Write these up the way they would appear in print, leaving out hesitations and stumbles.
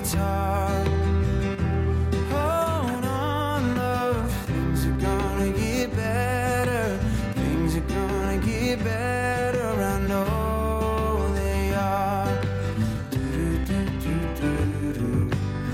it's hard. Hold on, love, things are gonna get better. Things are gonna get better, I know they are. Do-do-do-do-do.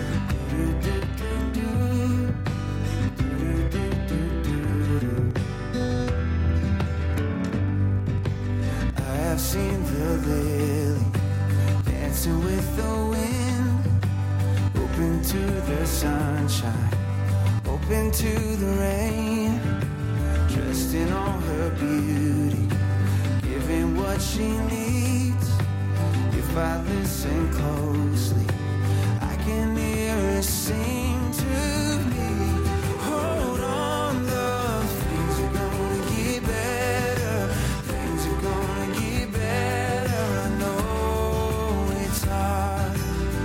I've seen the lily dancing with the wind, open to the sunshine, open to the rain, dressed in all her beauty, giving what she needs. If I listen closely, I can hear her sing to me. Hold on, love, things are gonna get better. Things are gonna get better, I know it's hard.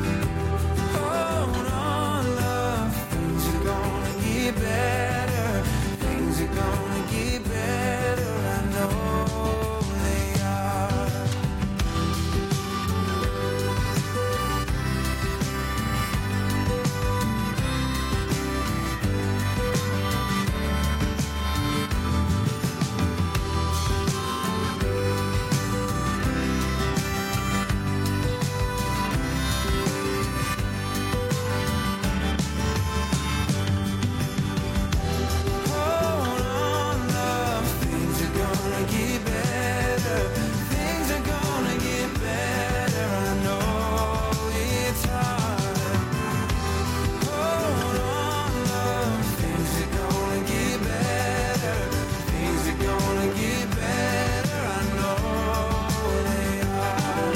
Hold on, love, things are gonna get better. Things are gonna get better, I know they are. Hold on, love, things are gonna get better. Things are gonna get better, I know it's hard. Hold on, love, things are gonna get better. Things are gonna get better, I know they are.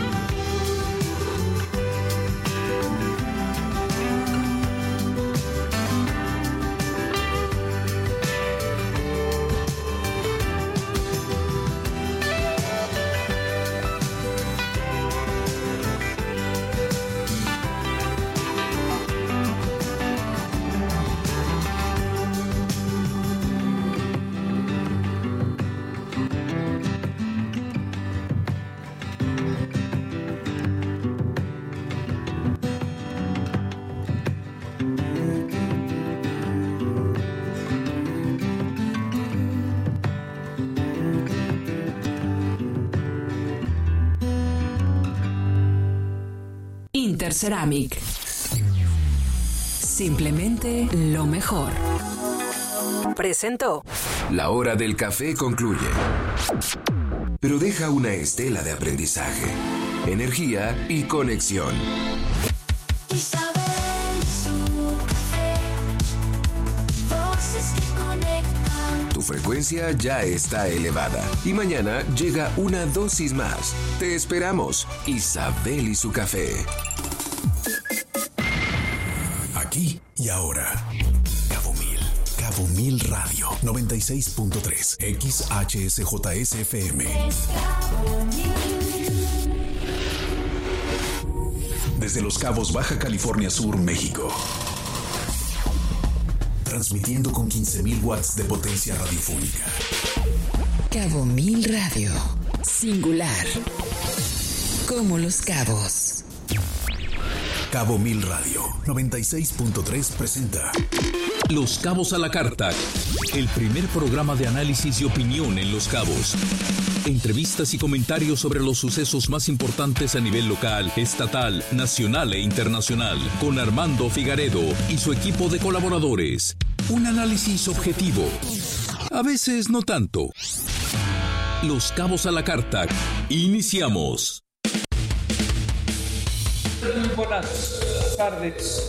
Interceramic. Simplemente lo mejor. Presentó. La hora del café concluye, pero deja una estela de aprendizaje, energía y conexión. Isabel, su café, voces que conectan. Tu frecuencia ya está elevada y mañana llega una dosis más. Te esperamos, Isabel y su café. Aquí y ahora. Cabo Mil Radio 96.3 XHSJSFM. Desde Los Cabos, Baja California Sur, México. Transmitiendo con 15,000 watts de potencia radiofónica. Cabo Mil Radio. Singular. Como Los Cabos. Cabo Mil Radio 96.3 presenta Los Cabos a la Carta, el primer programa de análisis y opinión en Los Cabos. Entrevistas y comentarios sobre los sucesos más importantes a nivel local, estatal, nacional e internacional, con Armando Figaredo y su equipo de colaboradores. Un análisis objetivo, a veces no tanto. Los Cabos a la Carta. Iniciamos. Muy buenas tardes.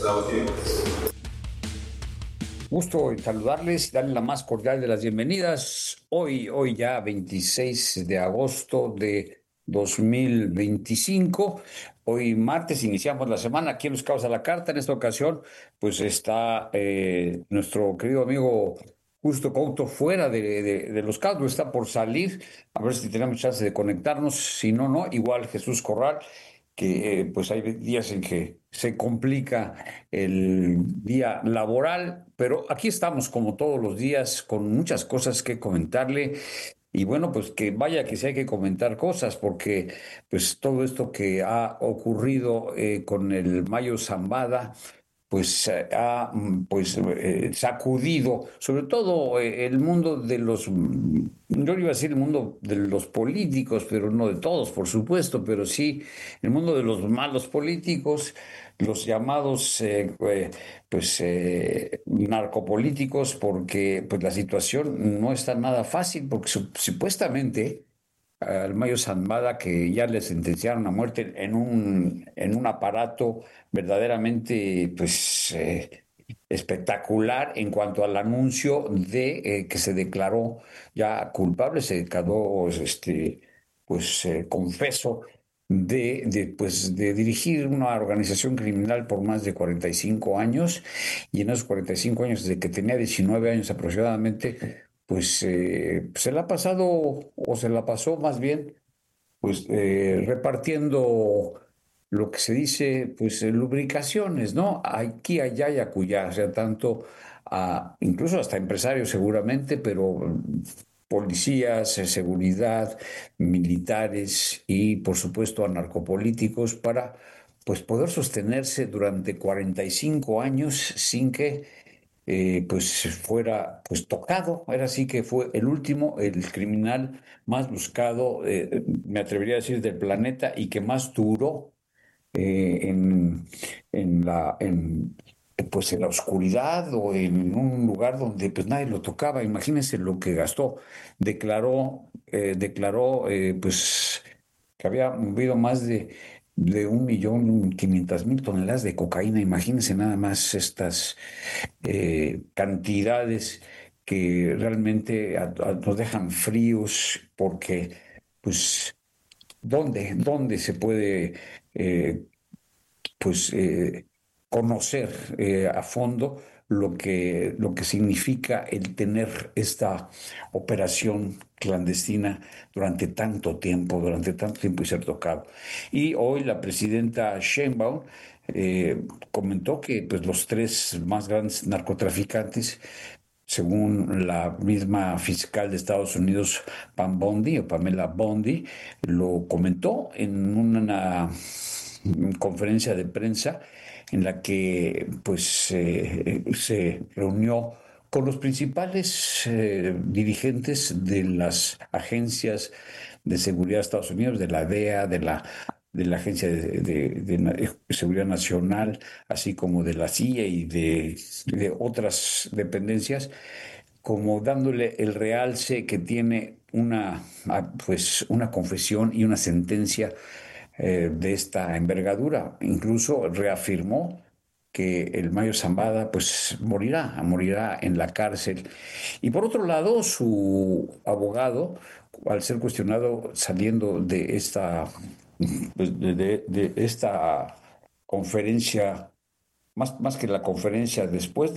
Gusto en saludarles y darles la más cordial de las bienvenidas. Hoy ya 26 de agosto de 2025. Hoy martes iniciamos la semana aquí en Los Cabos a la Carta. En esta ocasión pues está nuestro querido amigo Justo Couto fuera de Los Cabos, está por salir. A ver si tenemos chance de conectarnos. Si no, no. Igual Jesús Corral, que pues hay días en que se complica el día laboral, pero aquí estamos como todos los días con muchas cosas que comentarle. Y bueno, pues que vaya que sí hay que comentar cosas, porque pues todo esto que ha ocurrido con el Mayo Zambada, pues ha pues sacudido, sobre todo el mundo de los, yo iba a decir el mundo de los políticos, pero no de todos, por supuesto, pero sí el mundo de los malos políticos, los llamados narcopolíticos, porque pues la situación no está nada fácil, porque supuestamente al Mayo Zambada, que ya le sentenciaron a muerte en un aparato verdaderamente espectacular en cuanto al anuncio de que se declaró ya culpable, se declaró confeso de dirigir una organización criminal por más de 45 años, y en esos 45 años, desde que tenía 19 años aproximadamente, pues se la ha pasado, o se la pasó más bien, pues repartiendo lo que se dice, pues lubricaciones, ¿no? Aquí, allá y acullá, o sea, tanto incluso hasta empresarios seguramente, pero policías, seguridad, militares y por supuesto a narcopolíticos para pues poder sostenerse durante 45 años sin que pues fuera pues tocado. Era así que fue el último, el criminal más buscado, me atrevería a decir, del planeta, y que más duró eh, en, pues en la oscuridad o en un lugar donde pues nadie lo tocaba. Imagínense lo que gastó. Declaró pues que había movido más de 1.500.000 toneladas de cocaína. Imagínense nada más estas cantidades que realmente nos dejan fríos, porque pues ¿dónde se puede eh, pues conocer a fondo lo que significa el tener esta operación clandestina durante tanto tiempo y ser tocado? Y hoy la presidenta Sheinbaum comentó que pues, los tres más grandes narcotraficantes, según la misma fiscal de Estados Unidos, Pam Bondi o Pamela Bondi, lo comentó en una conferencia de prensa en la que pues se reunió con los principales dirigentes de las agencias de seguridad de Estados Unidos, de la DEA, de la Agencia de Seguridad Nacional, así como de la CIA y de otras dependencias, como dándole el realce que tiene pues, una confesión y una sentencia de esta envergadura. Incluso reafirmó que el Mayo Zambada pues morirá en la cárcel. Y por otro lado, su abogado, al ser cuestionado saliendo de esta, pues, de esta conferencia, más que la conferencia después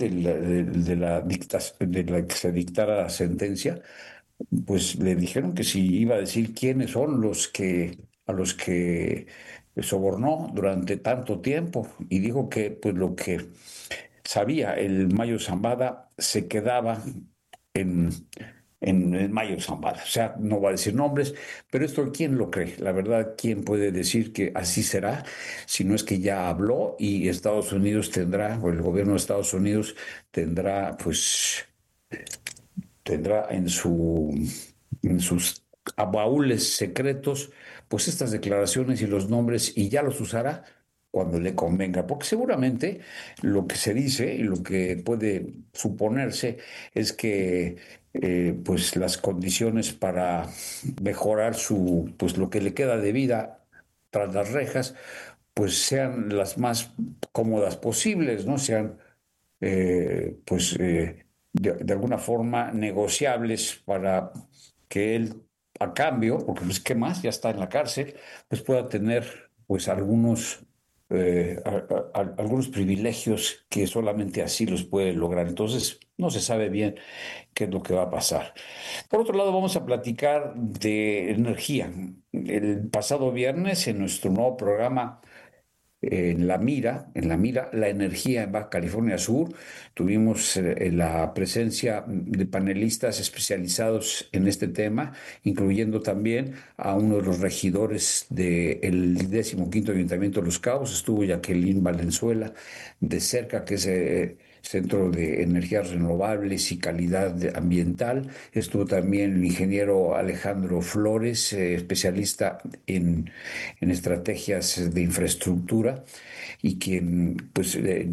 de la que se dictara la sentencia, pues le dijeron que si iba a decir quiénes son a los que sobornó durante tanto tiempo, y dijo que pues lo que sabía el Mayo Zambada se quedaba en, en el Mayo Zambada. O sea, no va a decir nombres, pero esto, ¿quién lo cree? La verdad, ¿quién puede decir que así será? Si no es que ya habló y Estados Unidos tendrá, o el gobierno de Estados Unidos tendrá, pues tendrá en sus baúles secretos, pues estas declaraciones y los nombres, y ya los usará cuando le convenga, porque seguramente lo que se dice y lo que puede suponerse es que pues las condiciones para mejorar pues lo que le queda de vida tras las rejas, pues sean las más cómodas posibles, ¿no? Sean de alguna forma negociables, para que él, a cambio, porque pues qué más, ya está en la cárcel, pues pueda tener pues algunos privilegios que solamente así los puede lograr. Entonces, no se sabe bien qué es lo que va a pasar. Por otro lado, vamos a platicar de energía. El pasado viernes, en nuestro nuevo programa en la mira la energía en Baja California Sur. Tuvimos la presencia de panelistas especializados en este tema, incluyendo también a uno de los regidores del 15º Ayuntamiento de Los Cabos. Estuvo Jacqueline Valenzuela de cerca, que es Centro de Energías Renovables y Calidad Ambiental. Estuvo también el ingeniero Alejandro Flores, especialista en estrategias de infraestructura y quien pues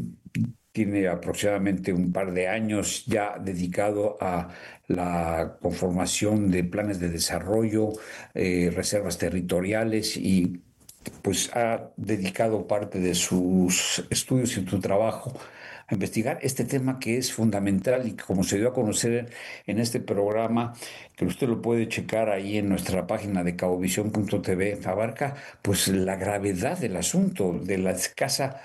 tiene aproximadamente un par de años ya dedicado a la conformación de planes de desarrollo, reservas territoriales y pues ha dedicado parte de sus estudios y su trabajo a investigar este tema que es fundamental y que, como se dio a conocer en este programa, que usted lo puede checar ahí en nuestra página de cabovisión.tv, abarca pues la gravedad del asunto, de la escasa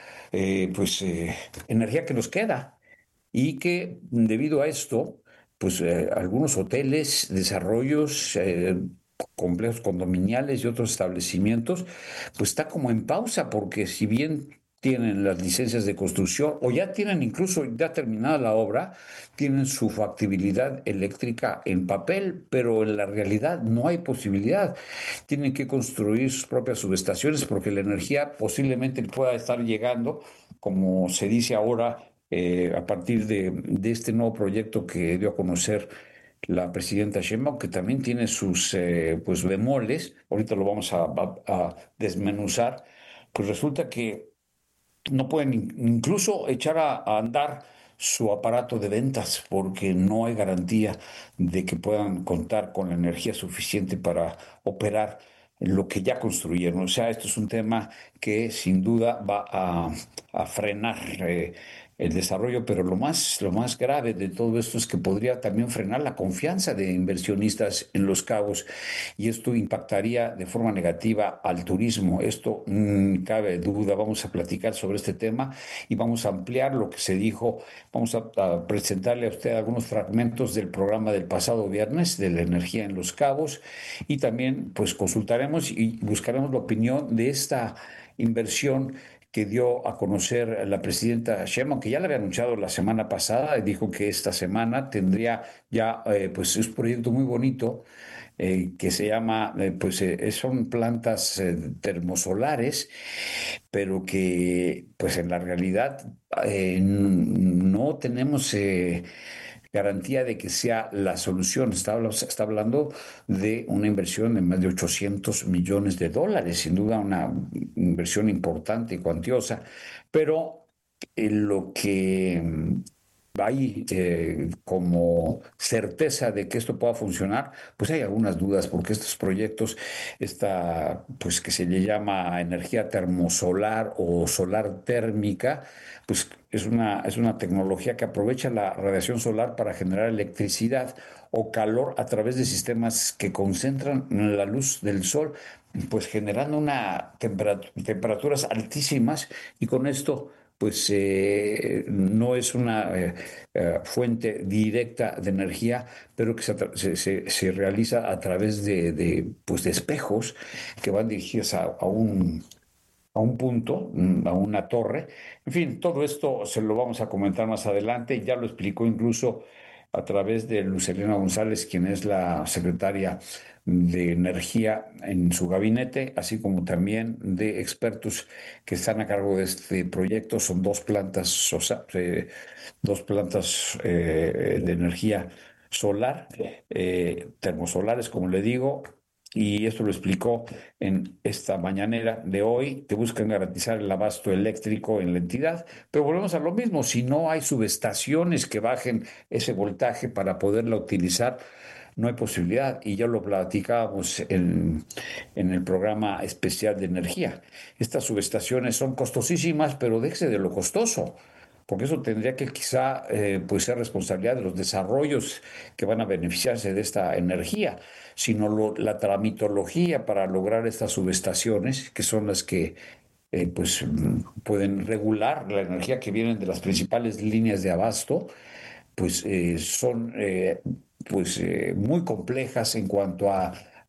energía que nos queda y que debido a esto, pues algunos hoteles, desarrollos, complejos condominiales y otros establecimientos, pues está como en pausa, porque si bien tienen las licencias de construcción o ya tienen incluso ya terminada la obra, tienen su factibilidad eléctrica en papel, pero en la realidad no hay posibilidad. Tienen que construir sus propias subestaciones porque la energía posiblemente pueda estar llegando, como se dice ahora, a partir de este nuevo proyecto que dio a conocer la presidenta Sheinbaum, que también tiene sus pues bemoles. Ahorita lo vamos a desmenuzar. Pues resulta que no pueden incluso echar a andar su aparato de ventas porque no hay garantía de que puedan contar con la energía suficiente para operar lo que ya construyeron. O sea, esto es un tema que sin duda va a frenar el desarrollo, pero lo más grave de todo esto es que podría también frenar la confianza de inversionistas en Los Cabos y esto impactaría de forma negativa al turismo. Esto cabe duda. Vamos a platicar sobre este tema y vamos a ampliar lo que se dijo. Vamos a presentarle a usted algunos fragmentos del programa del pasado viernes de la energía en Los Cabos y también pues consultaremos y buscaremos la opinión de esta inversión que dio a conocer la presidenta Sheinbaum, que ya la había anunciado la semana pasada y dijo que esta semana tendría ya pues un proyecto muy bonito que se llama, son plantas termosolares, pero que pues en la realidad no tenemos garantía de que sea la solución. Está hablando de una inversión de más de 800 millones de dólares, sin duda una inversión importante y cuantiosa, pero lo que hay como certeza de que esto pueda funcionar, pues hay algunas dudas, porque estos proyectos, pues que se le llama energía termosolar o solar térmica, pues es una tecnología que aprovecha la radiación solar para generar electricidad o calor a través de sistemas que concentran la luz del sol, pues generando temperaturas altísimas y con esto pues no es una fuente directa de energía, pero que se realiza a través pues de espejos que van dirigidos a un punto, a una torre. En fin, todo esto se lo vamos a comentar más adelante. Ya lo explicó incluso a través de Luz Helena González, quien es la secretaria de Energía en su gabinete, así como también de expertos que están a cargo de este proyecto. Son dos plantas, de energía solar, termosolares, como le digo, y esto lo explicó en esta mañanera de hoy, que buscan garantizar el abasto eléctrico en la entidad. Pero volvemos a lo mismo, si no hay subestaciones que bajen ese voltaje para poderla utilizar, no hay posibilidad. Y ya lo platicábamos en el programa especial de energía. Estas subestaciones son costosísimas, pero déjese de lo costoso, porque eso tendría que quizá pues ser responsabilidad de los desarrollos que van a beneficiarse de esta energía, sino la tramitología para lograr estas subestaciones, que son las que pues pueden regular la energía que vienen de las principales líneas de abasto, pues son muy complejas en cuanto a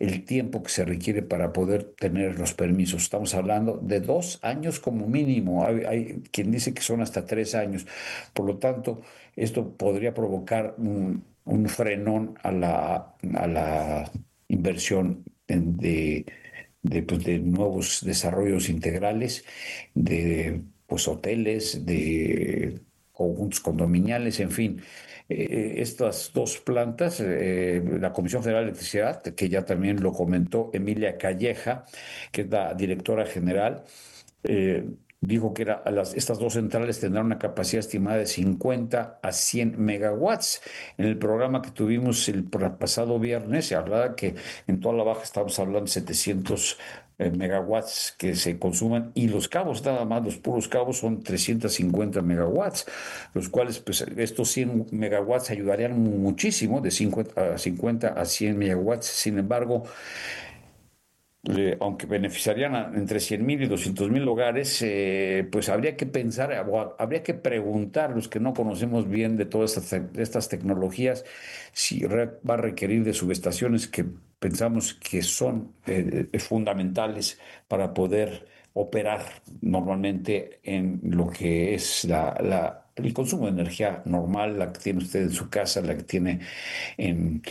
el tiempo que se requiere para poder tener los permisos. Estamos hablando de 2 años como mínimo. Hay quien dice que son hasta 3 años. Por lo tanto, esto podría provocar un frenón a la inversión de nuevos desarrollos integrales, de pues hoteles, de conjuntos condominiales, en fin. Estas 2 plantas, la Comisión Federal de Electricidad, que ya también lo comentó Emilia Calleja, que es la directora general, dijo que estas 2 centrales tendrán una capacidad estimada de 50 a 100 megawatts. En el programa que tuvimos el pasado viernes se hablaba que en toda la baja estamos hablando de 700 megawatts que se consuman, y los cabos, nada más los puros cabos, son 350 megawatts, los cuales pues estos 100 megawatts ayudarían muchísimo, de 50 a 100 megawatts. Sin embargo, aunque beneficiarían entre 100,000 y 200,000 hogares, pues habría que pensar, habría que preguntar, los que no conocemos bien de todas estas tecnologías, si va a requerir de subestaciones que pensamos que son fundamentales para poder operar normalmente en lo que es el consumo de energía normal, la que tiene usted en su casa, la que tiene en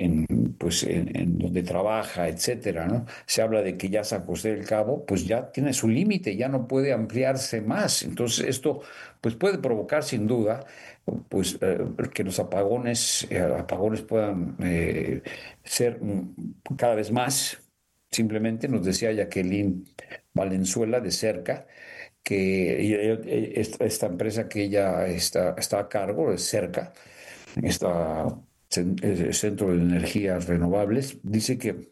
donde trabaja, etcétera, ¿no? Se habla de que ya San José del Cabo pues ya tiene su límite, ya no puede ampliarse más. Entonces esto pues puede provocar sin duda pues que los apagones puedan ser cada vez más. Simplemente nos decía Jacqueline Valenzuela de Cerca, que esta empresa que ella está a cargo, es Cerca, el Centro de Energías Renovables, dice que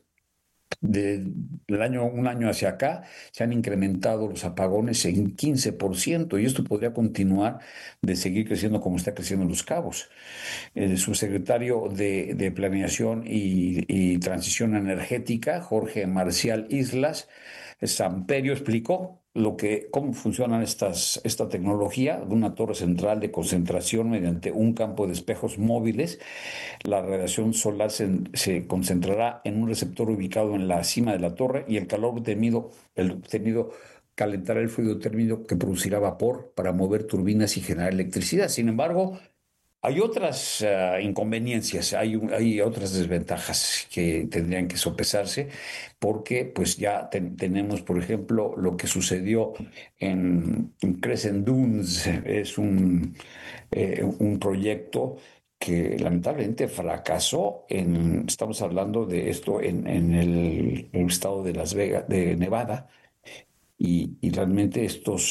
un año hacia acá se han incrementado los apagones en 15%, y esto podría continuar de seguir creciendo como está creciendo Los Cabos. El subsecretario de Planeación y Transición Energética, Jorge Marcial Islas Samperio, explicó cómo funciona esta tecnología de una torre central de concentración mediante un campo de espejos móviles. La radiación solar se concentrará en un receptor ubicado en la cima de la torre, y el calor obtenido calentará el fluido térmico que producirá vapor para mover turbinas y generar electricidad. Sin embargo, hay otras inconveniencias, hay otras desventajas que tendrían que sopesarse, porque pues ya tenemos, por ejemplo, lo que sucedió en Crescent Dunes. Es un proyecto que lamentablemente fracasó. Estamos hablando de esto en el estado de Las Vegas, de Nevada. Y realmente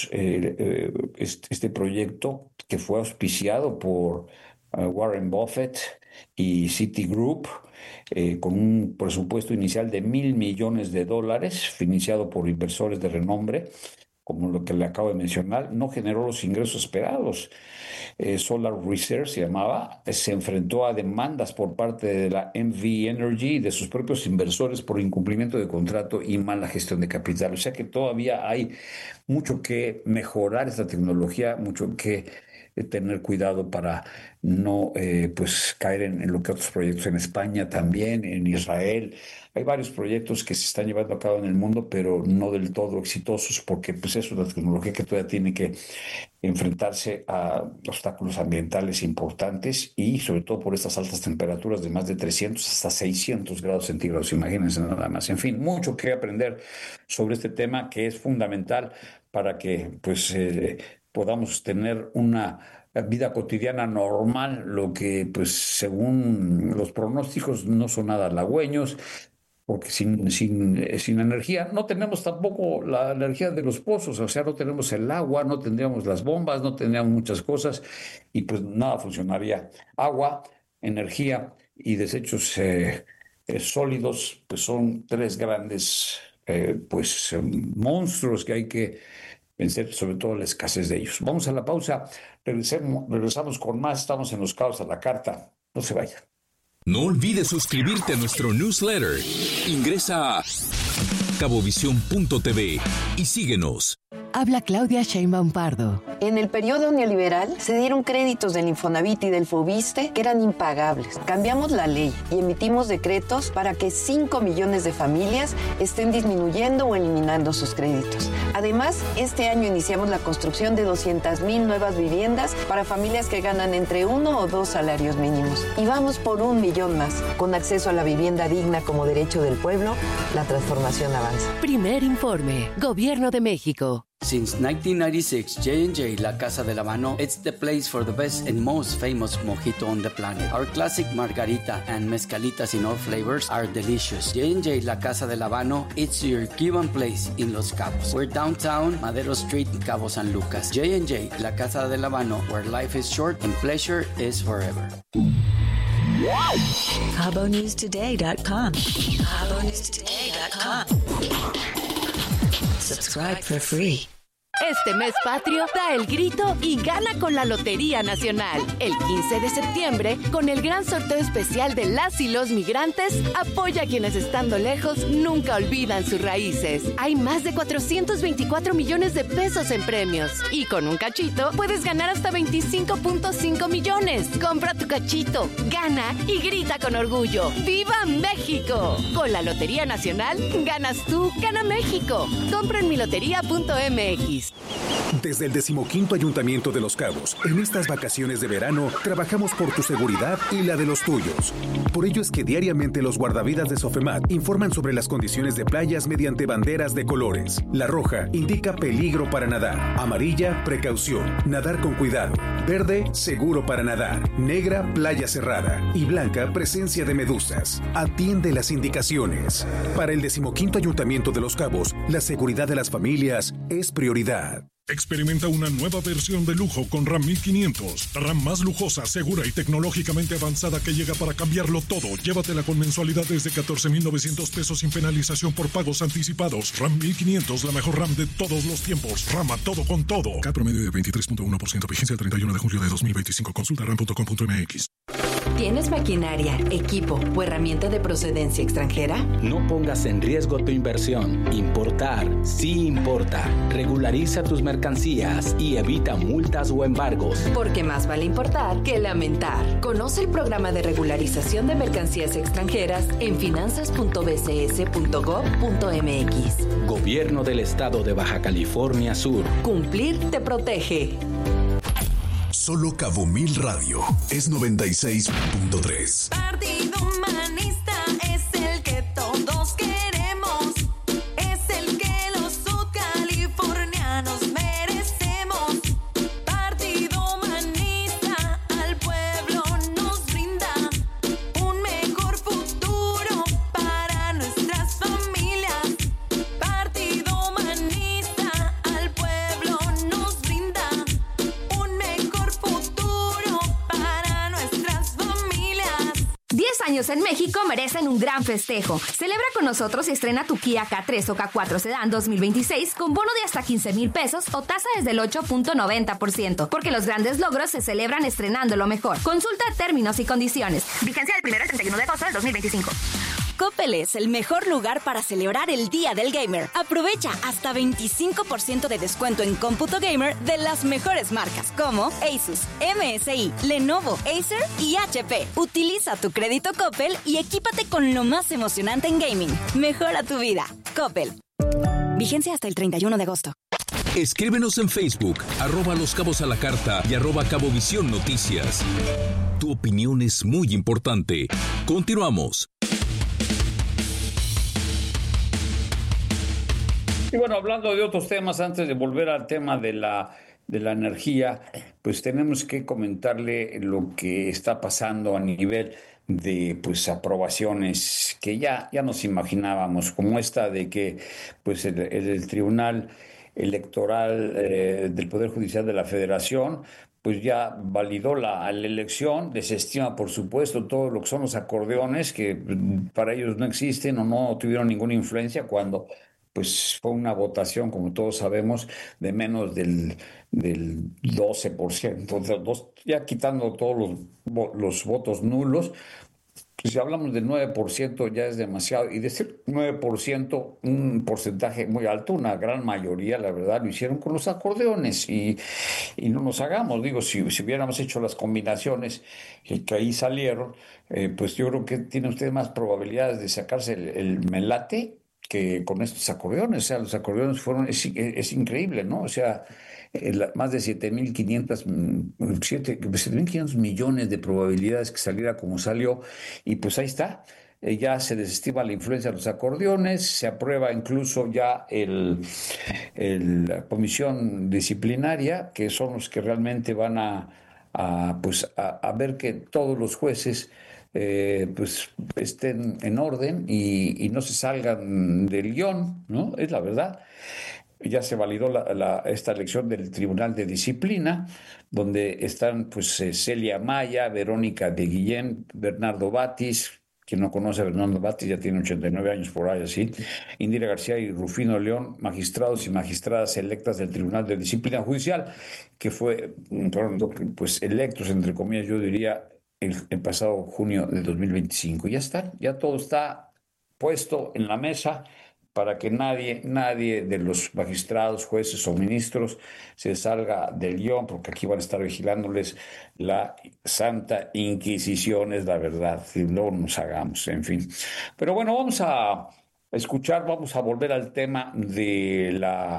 este proyecto, que fue auspiciado por Warren Buffett y Citigroup, con un presupuesto inicial de $1,000 millones, financiado por inversores de renombre, como lo que le acabo de mencionar, no generó los ingresos esperados. Solar Research se llamaba, se enfrentó a demandas por parte de la MV Energy y de sus propios inversores por incumplimiento de contrato y mala gestión de capital. O sea que todavía hay mucho que mejorar esta tecnología, mucho que tener cuidado para no caer en lo que otros proyectos en España, también en Israel. Hay varios proyectos que se están llevando a cabo en el mundo, pero no del todo exitosos, porque pues es una tecnología que todavía tiene que enfrentarse a obstáculos ambientales importantes, y sobre todo por estas altas temperaturas de más de 300 hasta 600 grados centígrados. Imagínense nada más. En fin, mucho que aprender sobre este tema, que es fundamental para que podamos tener una vida cotidiana normal, lo que pues según los pronósticos no son nada halagüeños, porque sin energía no tenemos tampoco la energía de los pozos, o sea, no tenemos el agua, no tendríamos las bombas, no tendríamos muchas cosas, y pues nada funcionaría. Agua, energía y desechos sólidos, pues son 3 grandes monstruos que hay que vencer, sobre todo la escasez de ellos. Vamos a la pausa, regresamos con más. Estamos en Los Cabos a la Carta. No se vayan. No olvides suscribirte a nuestro newsletter. Ingresa a cabovisión.tv y síguenos. Habla Claudia Sheinbaum Pardo. En el periodo neoliberal se dieron créditos del Infonavit y del Fobiste que eran impagables. Cambiamos la ley y emitimos decretos para que 5 millones de familias estén disminuyendo o eliminando sus créditos. Además, este año iniciamos la construcción de 200,000 nuevas viviendas para familias que ganan entre 1 o 2 salarios mínimos. Y vamos por 1 millón más. Con acceso a la vivienda digna como derecho del pueblo, la transformación avanza. Primer informe, Gobierno de México. Since 1996, J&J La Casa del Habano, it's the place for the best and most famous mojito on the planet. Our classic margarita and mezcalitas in all flavors are delicious. J&J La Casa del Habano, it's your Cuban place in Los Cabos. We're downtown, Madero Street, Cabo San Lucas. J&J La Casa del Habano, where life is short and pleasure is forever. CaboNewsToday.com. CaboNewsToday.com. Subscribe for free. Este mes patrio, da el grito y gana con la Lotería Nacional. El 15 de septiembre, con el gran sorteo especial de las y los migrantes, apoya a quienes estando lejos nunca olvidan sus raíces. Hay más de 424 millones de pesos en premios. Y con un cachito, puedes ganar hasta 25.5 millones. Compra tu cachito, gana y grita con orgullo. ¡Viva México! Con la Lotería Nacional, ganas tú, gana México. Compra en milotería.mx. Desde el 15º Ayuntamiento de Los Cabos, en estas vacaciones de verano, trabajamos por tu seguridad y la de los tuyos. Por ello es que diariamente los guardavidas de Sofemat informan sobre las condiciones de playas mediante banderas de colores. La roja indica peligro para nadar, amarilla, precaución, nadar con cuidado, verde, seguro para nadar, negra, playa cerrada y blanca, presencia de medusas. Atiende las indicaciones. Para el 15º Ayuntamiento de Los Cabos, la seguridad de las familias es prioridad. Experimenta una nueva versión de lujo con RAM 1500. RAM más lujosa, segura y tecnológicamente avanzada que llega para cambiarlo todo. Llévatela con mensualidades de 14,900 pesos sin penalización por pagos anticipados. RAM 1500, la mejor RAM de todos los tiempos. RAM a todo con todo. Cat promedio de 23.1%. Vigencia el 31 de julio de 2025. Consulta ram.com.mx. ¿Tienes maquinaria, equipo o herramienta de procedencia extranjera? No pongas en riesgo tu inversión. Importar sí importa. Regulariza tus mercancías y evita multas o embargos. Porque más vale importar que lamentar. Conoce el programa de regularización de mercancías extranjeras en finanzas.bcs.gov.mx. Gobierno del Estado de Baja California Sur. Cumplir te protege. Solo Cabo Mil Radio es 96.3. Partido Humanista es el que todos queremos. Es el que los sudcalifornianos merecemos. Partido Humanista al pueblo nos brinda un mejor futuro para nuestras familias. Partido Humanista al pueblo nos brinda un mejor futuro para nuestras familias. 10 años en México merecen un gran festejo. Celebra con nosotros y estrena tu Kia K3 o K4 Sedan 2026 con bono de hasta 15,000 pesos o tasa desde el 8.90%. Porque los grandes logros se celebran estrenando lo mejor. Consulta términos y condiciones. Vigencia del 1 al 31 de agosto del 2025. Coppel es el mejor lugar para celebrar el Día del Gamer. Aprovecha hasta 25% de descuento en cómputo gamer de las mejores marcas como Asus, MSI, Lenovo, Acer y HP. Utiliza tu crédito Coppel y equípate con lo más emocionante en gaming. Mejora tu vida. Coppel. Vigencia hasta el 31 de agosto. Escríbenos en Facebook, @Los Cabos a la Carta y @Cabovisión Noticias. Tu opinión es muy importante. Continuamos. Y bueno, hablando de otros temas, antes de volver al tema de la energía, pues tenemos que comentarle lo que está pasando a nivel de pues aprobaciones que ya nos imaginábamos, como esta de que pues el Tribunal Electoral del Poder Judicial de la Federación pues ya validó la elección, desestima por supuesto todo lo que son los acordeones que para ellos no existen o no tuvieron ninguna influencia cuando pues fue una votación, como todos sabemos, de menos del 12%, ya quitando todos los votos nulos, Si hablamos del 9% ya es demasiado, y de ese 9%, un porcentaje muy alto, una gran mayoría, la verdad, lo hicieron con los acordeones, y no nos hagamos, digo, si hubiéramos hecho las combinaciones que ahí salieron, pues yo creo que tiene usted más probabilidades de sacarse el melate que con estos acordeones. O sea, los acordeones fueron, es increíble, ¿no? O sea, más de 7.500 millones de probabilidades que saliera como salió, y pues ahí está. Ya se desestima la influencia de los acordeones, se aprueba incluso ya la comisión disciplinaria, que son los que realmente van a ver que todos los jueces pues estén en orden y no se salgan del guión, ¿no? Es la verdad. Ya se validó esta elección del Tribunal de Disciplina, donde están pues Celia Maya, Verónica de Guillén, Bernardo Batis. Quien no conoce a Bernardo Batis ya tiene 89 años por ahí, así. Indira García y Rufino León, magistrados y magistradas electas del Tribunal de Disciplina Judicial, que fueron pues electos, entre comillas, yo diría, el pasado junio de 2025. Ya está, ya todo está puesto en la mesa para que nadie de los magistrados, jueces o ministros se salga del guión, porque aquí van a estar vigilándoles la Santa Inquisición, es la verdad, y no nos hagamos, en fin. Pero bueno, vamos a volver al tema de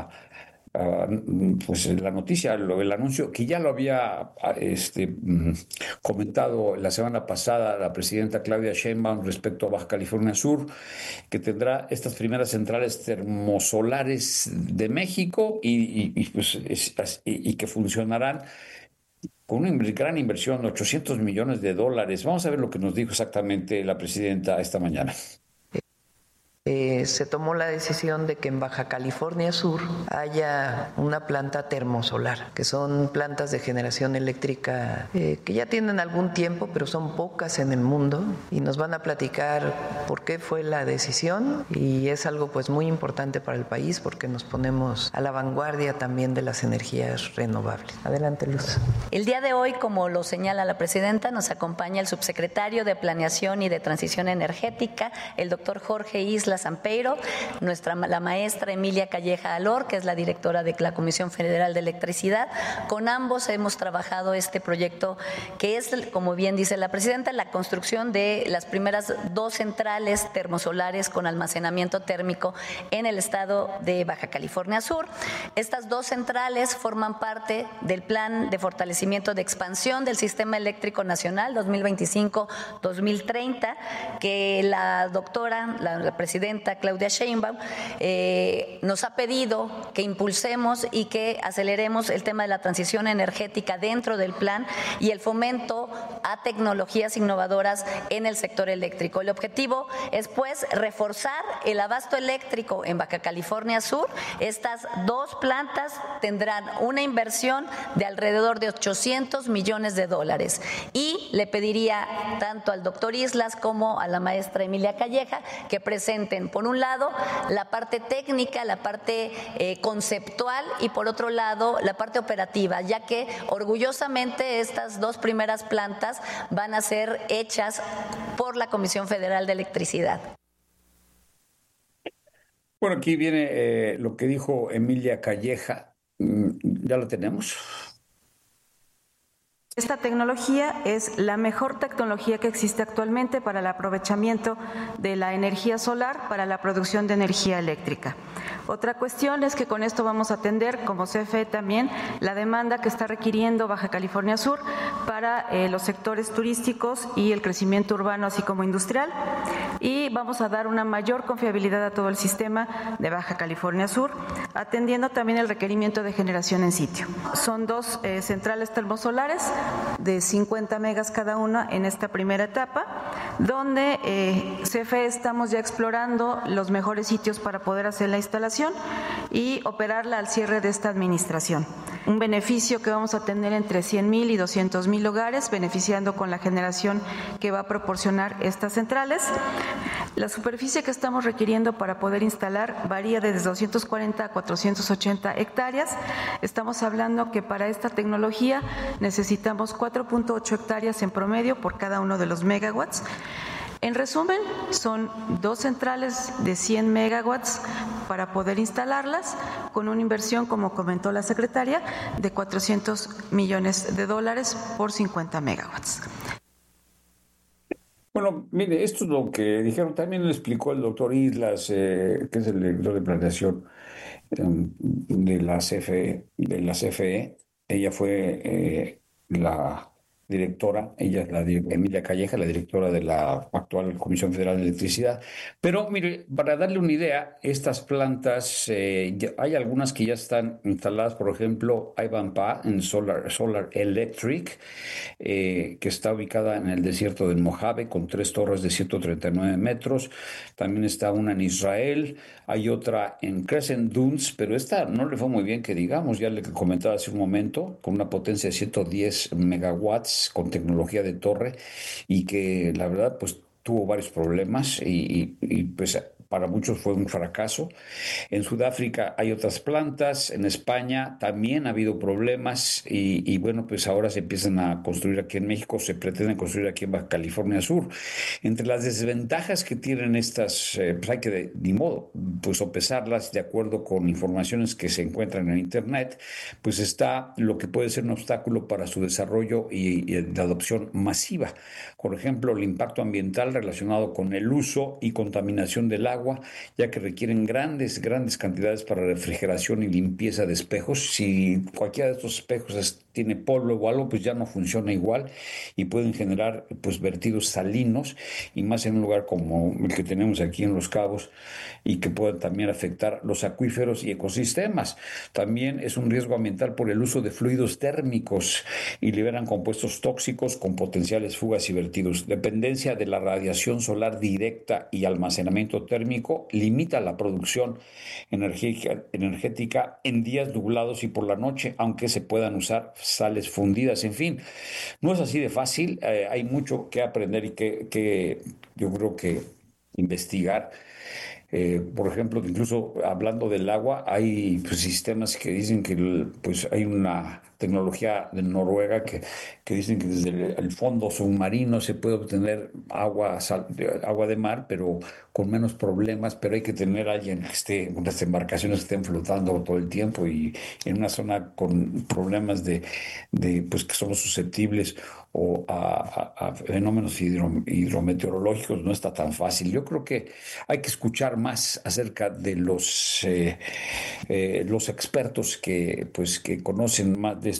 pues la noticia, el anuncio que ya lo había comentado la semana pasada la presidenta Claudia Sheinbaum respecto a Baja California Sur, que tendrá estas primeras centrales termosolares de México y que funcionarán con una gran inversión, $800 millones. Vamos a ver lo que nos dijo exactamente la presidenta esta mañana. Se tomó la decisión de que en Baja California Sur haya una planta termosolar, que son plantas de generación eléctrica que ya tienen algún tiempo, pero son pocas en el mundo, y nos van a platicar por qué fue la decisión, y es algo pues muy importante para el país porque nos ponemos a la vanguardia también de las energías renovables. Adelante, Luz. El día de hoy, como lo señala la presidenta, nos acompaña el subsecretario de Planeación y de Transición Energética, el doctor Jorge Isla Sampeiro, la maestra Emilia Calleja Alor, que es la directora de la Comisión Federal de Electricidad. Con ambos hemos trabajado este proyecto, que es, como bien dice la presidenta, la construcción de las primeras 2 centrales termosolares con almacenamiento térmico en el estado de Baja California Sur. Estas 2 centrales forman parte del Plan de Fortalecimiento de Expansión del Sistema Eléctrico Nacional 2025-2030, que la presidenta Claudia Sheinbaum nos ha pedido que impulsemos y que aceleremos el tema de la transición energética dentro del plan y el fomento a tecnologías innovadoras en el sector eléctrico. El objetivo es, pues, reforzar el abasto eléctrico en Baja California Sur. Estas 2 plantas tendrán una inversión de alrededor de $800 millones, y le pediría tanto al doctor Islas como a la maestra Emilia Calleja que presenten, por un lado, la parte técnica, la parte conceptual, y por otro lado, la parte operativa, ya que orgullosamente estas 2 primeras plantas van a ser hechas por la Comisión Federal de Electricidad. Bueno, aquí viene lo que dijo Emilia Calleja. ¿Ya lo tenemos? Esta tecnología es la mejor tecnología que existe actualmente para el aprovechamiento de la energía solar para la producción de energía eléctrica. Otra cuestión es que con esto vamos a atender, como CFE también, la demanda que está requiriendo Baja California Sur para los sectores turísticos y el crecimiento urbano, así como industrial, y vamos a dar una mayor confiabilidad a todo el sistema de Baja California Sur, atendiendo también el requerimiento de generación en sitio. Son 2 centrales termosolares de 50 megas cada una en esta primera etapa, donde CFE estamos ya explorando los mejores sitios para poder hacer la instalación y operarla al cierre de esta administración. Un beneficio que vamos a tener entre 100,000 y 200,000 hogares, beneficiando con la generación que va a proporcionar estas centrales. La superficie que estamos requiriendo para poder instalar varía de 240 a 480 hectáreas. Estamos hablando que para esta tecnología necesitamos 4.8 hectáreas en promedio por cada uno de los megawatts. En resumen, son 2 centrales de 100 megawatts para poder instalarlas con una inversión, como comentó la secretaria, de $400 millones por 50 megawatts. Bueno, mire, esto es lo que dijeron, también lo explicó el doctor Islas, que es el director de planeación de la CFE. Ella fue la directora, ella es Emilia Calleja, la directora de la actual Comisión Federal de Electricidad. Pero mire, para darle una idea, estas plantas, hay algunas que ya están instaladas, por ejemplo, Ivanpah en Solar Electric, que está ubicada en el desierto del Mojave con 3 torres de 139 metros. También está una en Israel, hay otra en Crescent Dunes, pero esta no le fue muy bien, que digamos, ya le comentaba hace un momento, con una potencia de 110 megawatts con tecnología de torre, y que la verdad pues tuvo varios problemas y pues para muchos fue un fracaso. En Sudáfrica hay otras plantas, en España también ha habido problemas y bueno, pues ahora se empiezan a construir aquí en México, se pretenden construir aquí en Baja California Sur. Entre las desventajas que tienen estas, pues hay que, ni modo, pues sopesarlas de acuerdo con informaciones que se encuentran en Internet, pues está lo que puede ser un obstáculo para su desarrollo y de adopción masiva. Por ejemplo, el impacto ambiental relacionado con el uso y contaminación del agua, ya que requieren grandes cantidades para refrigeración y limpieza de espejos. Si cualquiera de estos espejos tiene polvo o algo, pues ya no funciona igual y pueden generar pues vertidos salinos, y más en un lugar como el que tenemos aquí en Los Cabos, y que pueden también afectar los acuíferos y ecosistemas. También es un riesgo ambiental por el uso de fluidos térmicos y liberan compuestos tóxicos con potenciales fugas y vertidos. Dependencia de la radiación solar directa y almacenamiento térmico limita la producción energética en días nublados y por la noche, aunque se puedan usar sales fundidas. En fin, no es así de fácil, hay mucho que aprender y que yo creo que investigar. Por ejemplo, incluso hablando del agua, hay pues, sistemas que dicen que pues, hay una tecnología de Noruega que dicen que desde el fondo submarino se puede obtener agua de mar, pero con menos problemas, pero hay que tener alguien que unas embarcaciones que estén flotando todo el tiempo, y en una zona con problemas de pues que somos susceptibles o a fenómenos hidrometeorológicos, no está tan fácil. Yo creo que hay que escuchar más acerca de los expertos que conocen más de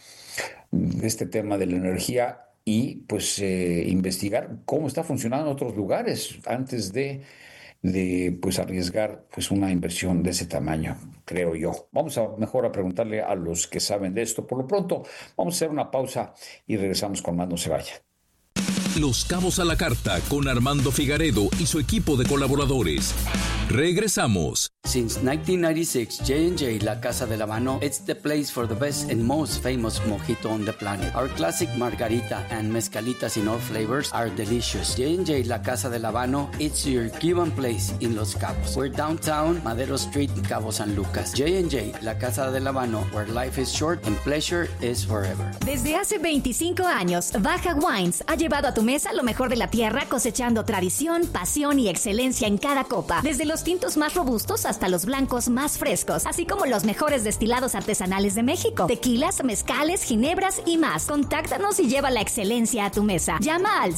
este tema de la energía, y pues investigar cómo está funcionando en otros lugares antes de pues arriesgar pues una inversión de ese tamaño, creo yo. Vamos mejor a preguntarle a los que saben de esto. Por lo pronto, vamos a hacer una pausa y regresamos con más. No se vaya. Los Cabos a la Carta con Armando Figaredo y su equipo de colaboradores. Regresamos. Since 1996, J&J La Casa del Habano, it's the place for the best and most famous mojito on the planet. Our classic margarita and mezcalitas in all flavors are delicious. J&J La Casa del Habano, it's your Cuban place in Los Cabos. We're downtown, Madero Street, Cabo San Lucas. J&J La Casa del Habano, where life is short and pleasure is forever. Desde hace 25 años, Baja Wines ha llevado a tu mesa lo mejor de la tierra, cosechando tradición, pasión y excelencia en cada copa. Desde los tintos más robustos hasta los blancos más frescos, así como los mejores destilados artesanales de México, tequilas, mezcales, ginebras y más. Contáctanos y lleva la excelencia a tu mesa. Llama al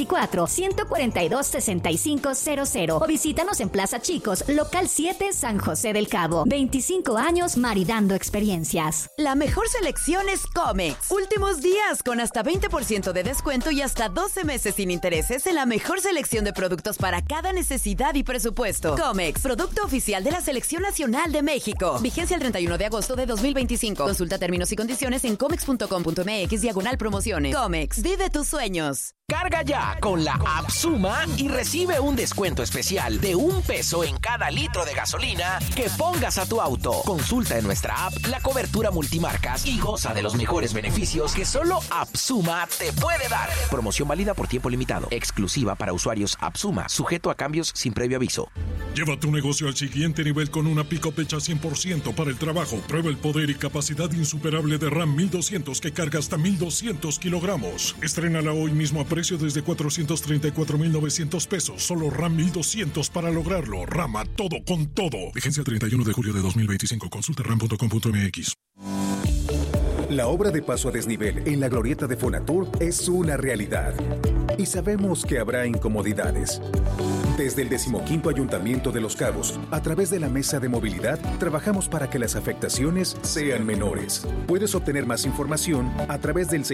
624-142-6500 o visítanos en Plaza Chicos, local 7, San José del Cabo. 25 años maridando experiencias. La mejor selección es Comex. Últimos días con hasta 20% de descuento y hasta 12 meses sin intereses en la mejor selección de productos para cada necesidad y presupuesto. Comex, producto oficial de la Selección Nacional de México. Vigencia el 31 de agosto de 2025. Consulta términos y condiciones en comex.com.mx/promociones. Comex, vive tus sueños. Carga ya con la app Suma y recibe un descuento especial de $1 en cada litro de gasolina que pongas a tu auto. Consulta en nuestra app la cobertura multimarcas y goza de los mejores beneficios que solo App Suma te puede dar. Promoción válida por tiempo limitado. Exclusiva para usuarios App Suma. Sujeto a cambios sin previo aviso. Lleva tu negocio al siguiente nivel con una pick-up hecha 100% para el trabajo. Prueba el poder y capacidad insuperable de Ram 1200 que carga hasta 1200 kilogramos. Estrénala hoy mismo a Precio desde 434,900 pesos. Solo RAM 1200 para lograrlo. RAM a todo con todo. Vigencia 31 de julio de 2025. Consulta ram.com.mx. La obra de paso a desnivel en la glorieta de Fonatur es una realidad. Y sabemos que habrá incomodidades. Desde el 15º Ayuntamiento de Los Cabos, a través de la Mesa de Movilidad, trabajamos para que las afectaciones sean menores. Puedes obtener más información a través del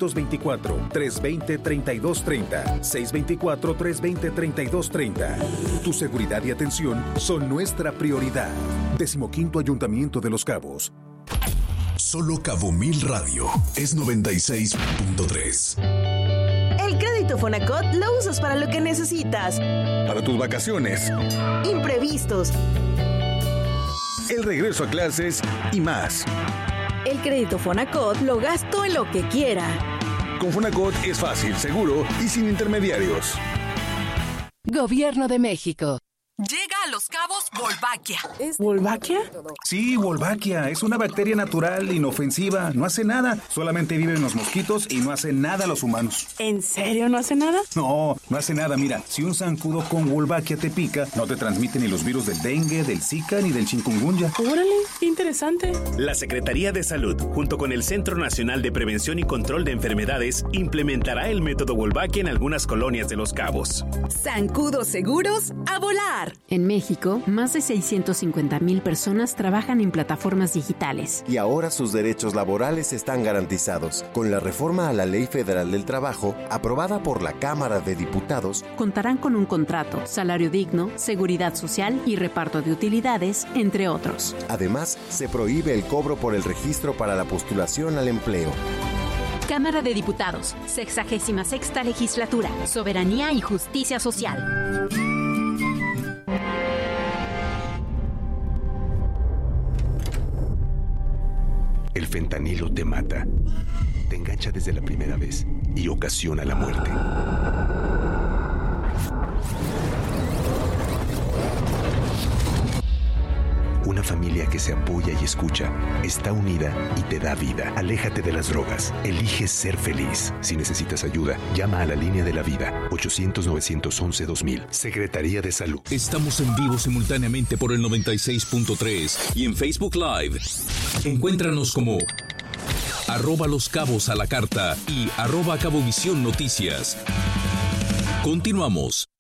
624-320-3230. 624-320-3230. Tu seguridad y atención son nuestra prioridad. 15º Ayuntamiento de Los Cabos. Solo Cabo Mil Radio es 96.3. El crédito Fonacot lo usas para lo que necesitas. Para tus vacaciones, imprevistos, el regreso a clases y más. El crédito Fonacot lo gasto en lo que quiera. Con Fonacot es fácil, seguro y sin intermediarios. Gobierno de México. Llega a Los Cabos Wolbachia. ¿Wolbachia? Sí, Wolbachia. Es una bacteria natural, inofensiva. No hace nada. Solamente viven los mosquitos y no hace nada a los humanos. ¿En serio no hace nada? No hace nada. Mira, si un zancudo con Wolbachia te pica, no te transmite ni los virus del dengue, del Zika ni del chikungunya. Órale, qué interesante. La Secretaría de Salud, junto con el Centro Nacional de Prevención y Control de Enfermedades, implementará el método Wolbachia en algunas colonias de Los Cabos. Zancudos seguros a volar. En México, más de 650,000 personas trabajan en plataformas digitales. Y ahora sus derechos laborales están garantizados. Con la reforma a la Ley Federal del Trabajo, aprobada por la Cámara de Diputados, contarán con un contrato, salario digno, seguridad social y reparto de utilidades, entre otros. Además, se prohíbe el cobro por el registro para la postulación al empleo. Cámara de Diputados, 66ª Legislatura, Soberanía y Justicia Social. El fentanilo te mata, te engancha desde la primera vez y ocasiona la muerte. Una familia que se apoya y escucha, está unida y te da vida. Aléjate de las drogas. Elige ser feliz. Si necesitas ayuda, llama a la Línea de la Vida, 800-911-2000. Secretaría de Salud. Estamos en vivo simultáneamente por el 96.3 y en Facebook Live. Encuéntranos como @Los Cabos a la Carta y @Cabovisión Noticias. Continuamos.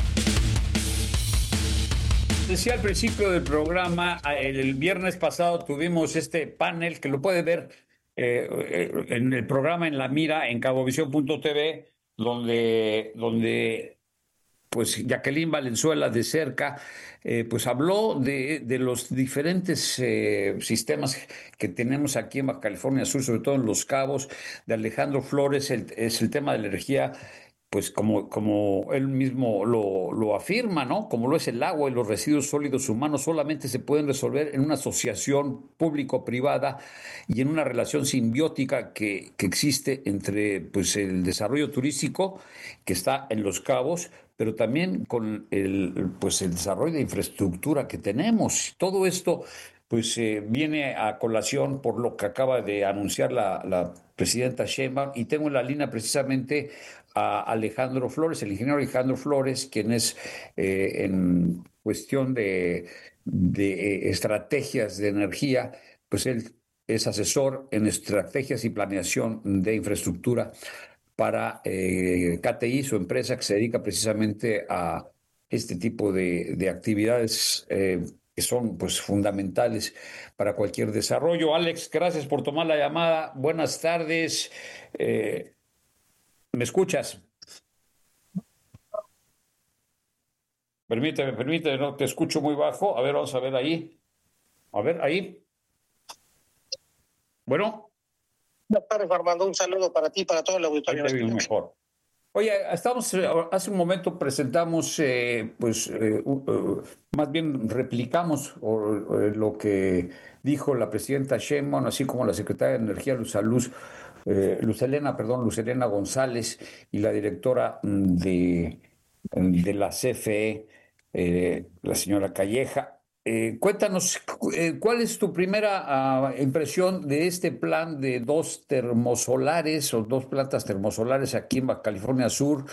Decía al principio del programa, el viernes pasado tuvimos este panel que lo puede ver en el programa En la Mira, en cabovisión.tv, donde pues Jacqueline Valenzuela de cerca pues habló de los diferentes sistemas que tenemos aquí en Baja California Sur, sobre todo en Los Cabos, de Alejandro Flores. Es el tema de la energía, pues como él mismo lo afirma, ¿no? Como lo es el agua y los residuos sólidos humanos, solamente se pueden resolver en una asociación público-privada y en una relación simbiótica que existe entre pues, el desarrollo turístico que está en Los Cabos, pero también con el desarrollo de infraestructura que tenemos. Todo esto pues viene a colación por lo que acaba de anunciar la presidenta Sheinbaum, y tengo en la línea precisamente a Alejandro Flores, el ingeniero Alejandro Flores, quien es en cuestión de estrategias de energía, pues él es asesor en estrategias y planeación de infraestructura para KTI, su empresa que se dedica precisamente a este tipo de actividades que son pues fundamentales para cualquier desarrollo. Alex, gracias por tomar la llamada. Buenas tardes. ¿Me escuchas? Permíteme, no te escucho muy bajo. A ver, vamos a ver ahí. A ver, ahí. Bueno. Buenas tardes, Armando. Un saludo para ti y para todo el auditorio. Mejor. Oye, hace un momento presentamos, más bien replicamos lo que dijo la presidenta Sheinbaum, así como la secretaria de Energía, Lucelena González, y la directora de la CFE, la señora Calleja. Cuéntanos, ¿cuál es tu primera impresión de este plan de 2 termosolares o 2 plantas termosolares aquí en Baja California Sur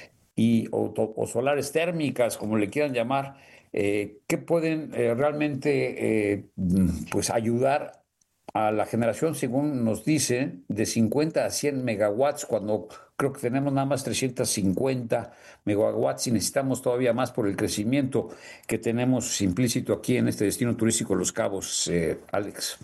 o solares térmicas, como le quieran llamar, que pueden realmente pues ayudar a la generación, según nos dicen, de 50 a 100 megawatts, cuando creo que tenemos nada más 350 megawatts y necesitamos todavía más por el crecimiento que tenemos implícito aquí en este destino turístico Los Cabos, Alex?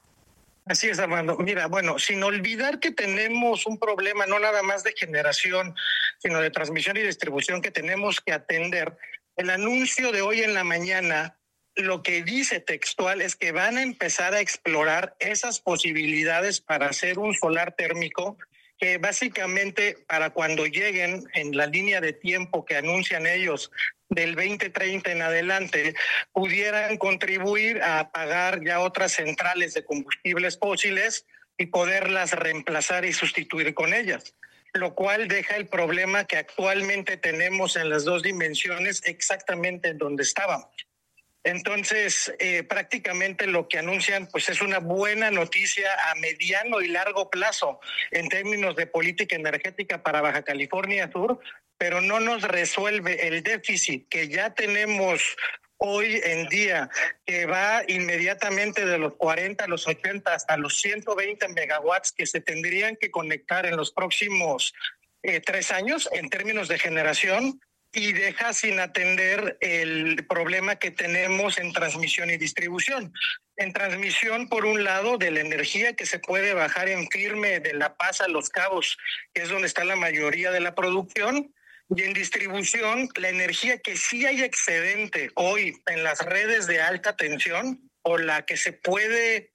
Así es, Armando. Mira, bueno, sin olvidar que tenemos un problema no nada más de generación, sino de transmisión y distribución que tenemos que atender. El anuncio de hoy en la mañana, lo que dice textual es que van a empezar a explorar esas posibilidades para hacer un solar térmico que básicamente para cuando lleguen en la línea de tiempo que anuncian ellos del 2030 en adelante, pudieran contribuir a apagar ya otras centrales de combustibles fósiles y poderlas reemplazar y sustituir con ellas, lo cual deja el problema que actualmente tenemos en las 2 dimensiones exactamente en donde estábamos. Entonces, prácticamente lo que anuncian pues es una buena noticia a mediano y largo plazo en términos de política energética para Baja California Sur, pero no nos resuelve el déficit que ya tenemos hoy en día, que va inmediatamente de los 40 a los 80 hasta los 120 megawatts que se tendrían que conectar en los próximos 3 años en términos de generación, y deja sin atender el problema que tenemos en transmisión y distribución. En transmisión, por un lado, de la energía que se puede bajar en firme de La Paz a Los Cabos, que es donde está la mayoría de la producción, y en distribución, la energía que sí hay excedente hoy en las redes de alta tensión o la que se puede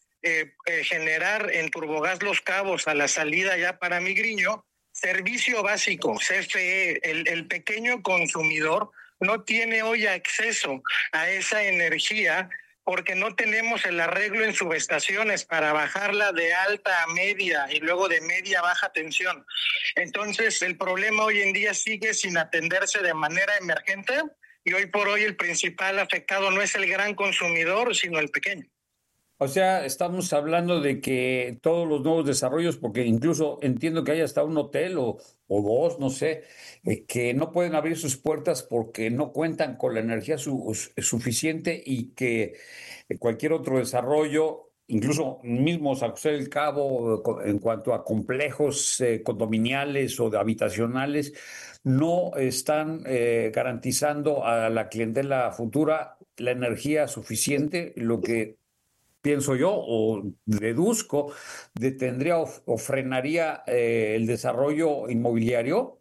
generar en Turbogás Los Cabos a la salida ya para Migriño. Servicio básico, CFE, el pequeño consumidor no tiene hoy acceso a esa energía porque no tenemos el arreglo en subestaciones para bajarla de alta a media y luego de media a baja tensión. Entonces, el problema hoy en día sigue sin atenderse de manera emergente y hoy por hoy el principal afectado no es el gran consumidor, sino el pequeño. O sea, estamos hablando de que todos los nuevos desarrollos, porque incluso entiendo que hay hasta un hotel o 2, no sé, que no pueden abrir sus puertas porque no cuentan con la energía suficiente y que cualquier otro desarrollo, incluso mismo San José del Cabo, en cuanto a complejos condominiales o de habitacionales, no están garantizando a la clientela futura la energía suficiente, lo que pienso yo o deduzco, detendría o frenaría el desarrollo inmobiliario.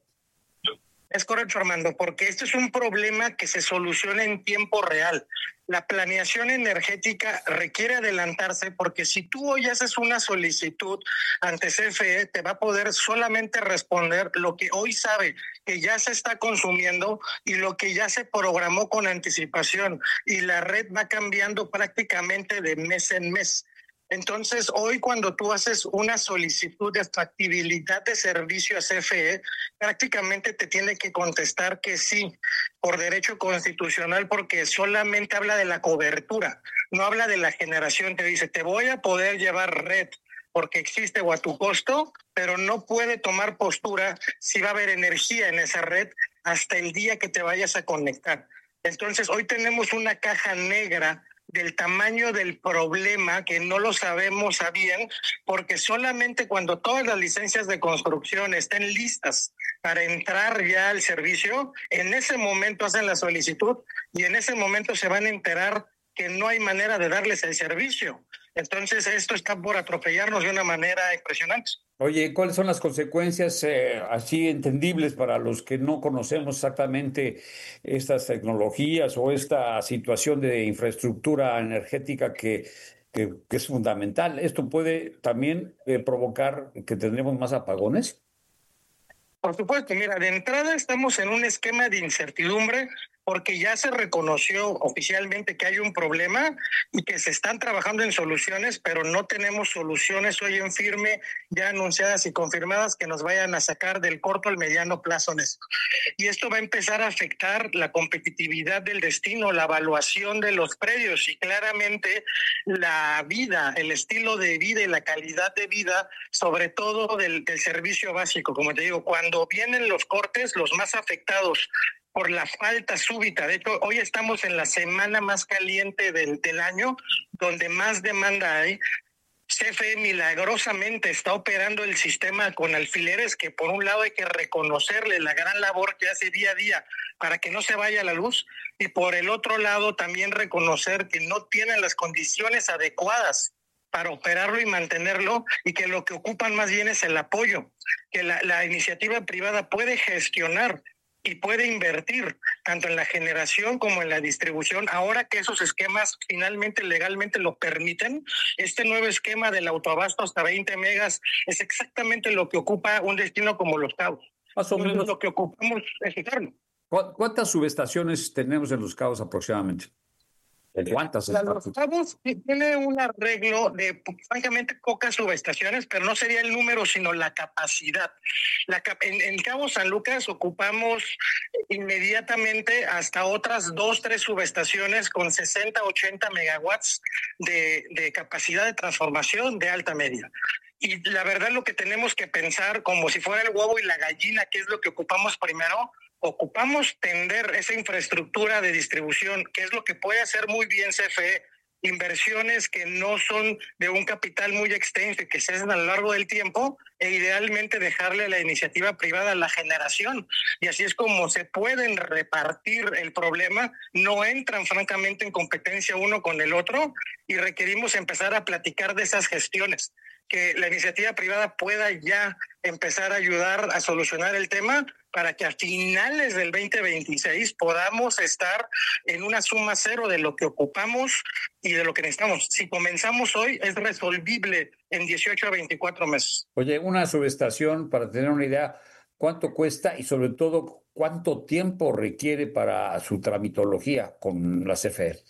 Es correcto, Armando, porque este es un problema que se soluciona en tiempo real. La planeación energética requiere adelantarse porque si tú hoy haces una solicitud ante CFE, te va a poder solamente responder lo que hoy sabe que ya se está consumiendo y lo que ya se programó con anticipación. Y la red va cambiando prácticamente de mes en mes. Entonces, hoy cuando tú haces una solicitud de factibilidad de servicio a CFE, prácticamente te tiene que contestar que sí, por derecho constitucional, porque solamente habla de la cobertura, no habla de la generación. Te dice, te voy a poder llevar red porque existe o a tu costo, pero no puede tomar postura si va a haber energía en esa red hasta el día que te vayas a conectar. Entonces, hoy tenemos una caja negra del tamaño del problema que no lo sabemos a bien, porque solamente cuando todas las licencias de construcción estén listas para entrar ya al servicio, en ese momento hacen la solicitud y en ese momento se van a enterar que no hay manera de darles el servicio. Entonces esto está por atropellarnos de una manera impresionante. Oye, ¿cuáles son las consecuencias así entendibles para los que no conocemos exactamente estas tecnologías o esta situación de infraestructura energética que es fundamental? ¿Esto puede también provocar que tendremos más apagones? Por supuesto, mira, de entrada estamos en un esquema de incertidumbre porque ya se reconoció oficialmente que hay un problema y que se están trabajando en soluciones, pero no tenemos soluciones hoy en firme, ya anunciadas y confirmadas, que nos vayan a sacar del corto al mediano plazo en esto. Y esto va a empezar a afectar la competitividad del destino, la evaluación de los predios y claramente la vida, el estilo de vida y la calidad de vida, sobre todo del servicio básico. Como te digo, cuando vienen los cortes, los más afectados por la falta súbita. De hecho, hoy estamos en la semana más caliente del año, donde más demanda hay. CFE milagrosamente está operando el sistema con alfileres, que por un lado hay que reconocerle la gran labor que hace día a día para que no se vaya la luz, y por el otro lado también reconocer que no tienen las condiciones adecuadas para operarlo y mantenerlo, y que lo que ocupan más bien es el apoyo, que la iniciativa privada puede gestionar y puede invertir tanto en la generación como en la distribución. Ahora que esos esquemas finalmente legalmente lo permiten, este nuevo esquema del autoabasto hasta 20 megas es exactamente lo que ocupa un destino como Los Cabos. Más o menos lo que ocupamos es fijarlo. ¿Cuántas subestaciones tenemos en Los Cabos aproximadamente? ¿Cuántas? Los Cabos tiene un arreglo de francamente pocas subestaciones, pero no sería el número, sino la capacidad. En Cabo San Lucas ocupamos inmediatamente hasta otras 2-3 subestaciones con 60-80 megawatts de capacidad de transformación de alta media. Y la verdad, lo que tenemos que pensar, como si fuera el huevo y la gallina, ¿qué es lo que ocupamos primero? Ocupamos tender esa infraestructura de distribución, que es lo que puede hacer muy bien CFE, inversiones que no son de un capital muy extenso y que se hacen a lo largo del tiempo, e idealmente dejarle a la iniciativa privada la generación. Y así es como se pueden repartir el problema, no entran francamente en competencia uno con el otro, y requerimos empezar a platicar de esas gestiones, que la iniciativa privada pueda ya empezar a ayudar a solucionar el tema, para que a finales del 2026 podamos estar en una suma cero de lo que ocupamos y de lo que necesitamos. Si comenzamos hoy, es resolvible en 18 a 24 meses. Oye, una subestación, para tener una idea, ¿cuánto cuesta y sobre todo cuánto tiempo requiere para su tramitología con la CFE?